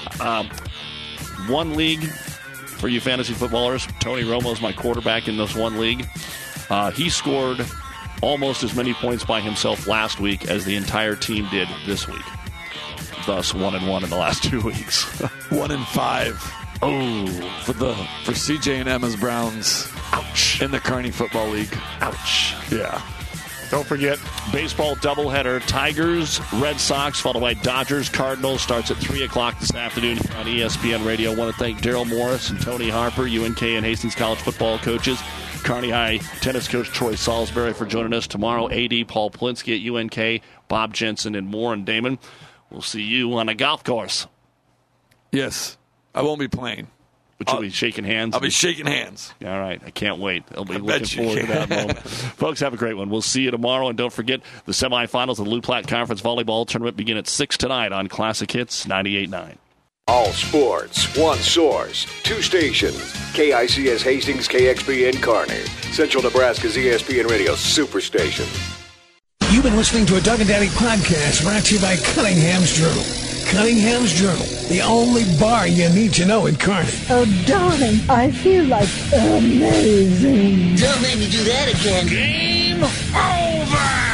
One league for you fantasy footballers. Tony Romo is my quarterback in this one league. He scored almost as many points by himself last week as the entire team did this week. Thus, 1-1 in the last 2 weeks. 1-5. Oh, for CJ and Emma's Browns. Ouch. In the Kearney Football League. Ouch. Yeah. Don't forget, baseball doubleheader. Tigers, Red Sox, followed by Dodgers, Cardinals. Starts at 3 o'clock this afternoon on ESPN Radio. I want to thank Daryl Morris and Tony Harper, UNK and Hastings College football coaches. Kearney High tennis coach Troy Salisbury for joining us tomorrow. AD Paul Plinsky at UNK, Bob Jensen, and more. And Damon, we'll see you on a golf course. Yes. I won't be playing. But you'll be shaking hands? I'll be shaking hands. All right. I can't wait. I'll be looking forward to that moment. Folks, have a great one. We'll see you tomorrow. And don't forget, the semifinals of the Lou Platte Conference Volleyball Tournament begin at 6 tonight on Classic Hits 98.9. All sports, one source, two stations. KICS Hastings, KXPN Kearney. Central Nebraska's ESPN Radio Superstation. You've been listening to a Doug and Daddy podcast brought to you by Cunningham's Journal. Cunningham's Journal, the only bar you need to know in Kearney. Oh, darling, I feel like amazing. Don't make me do that again. Game over!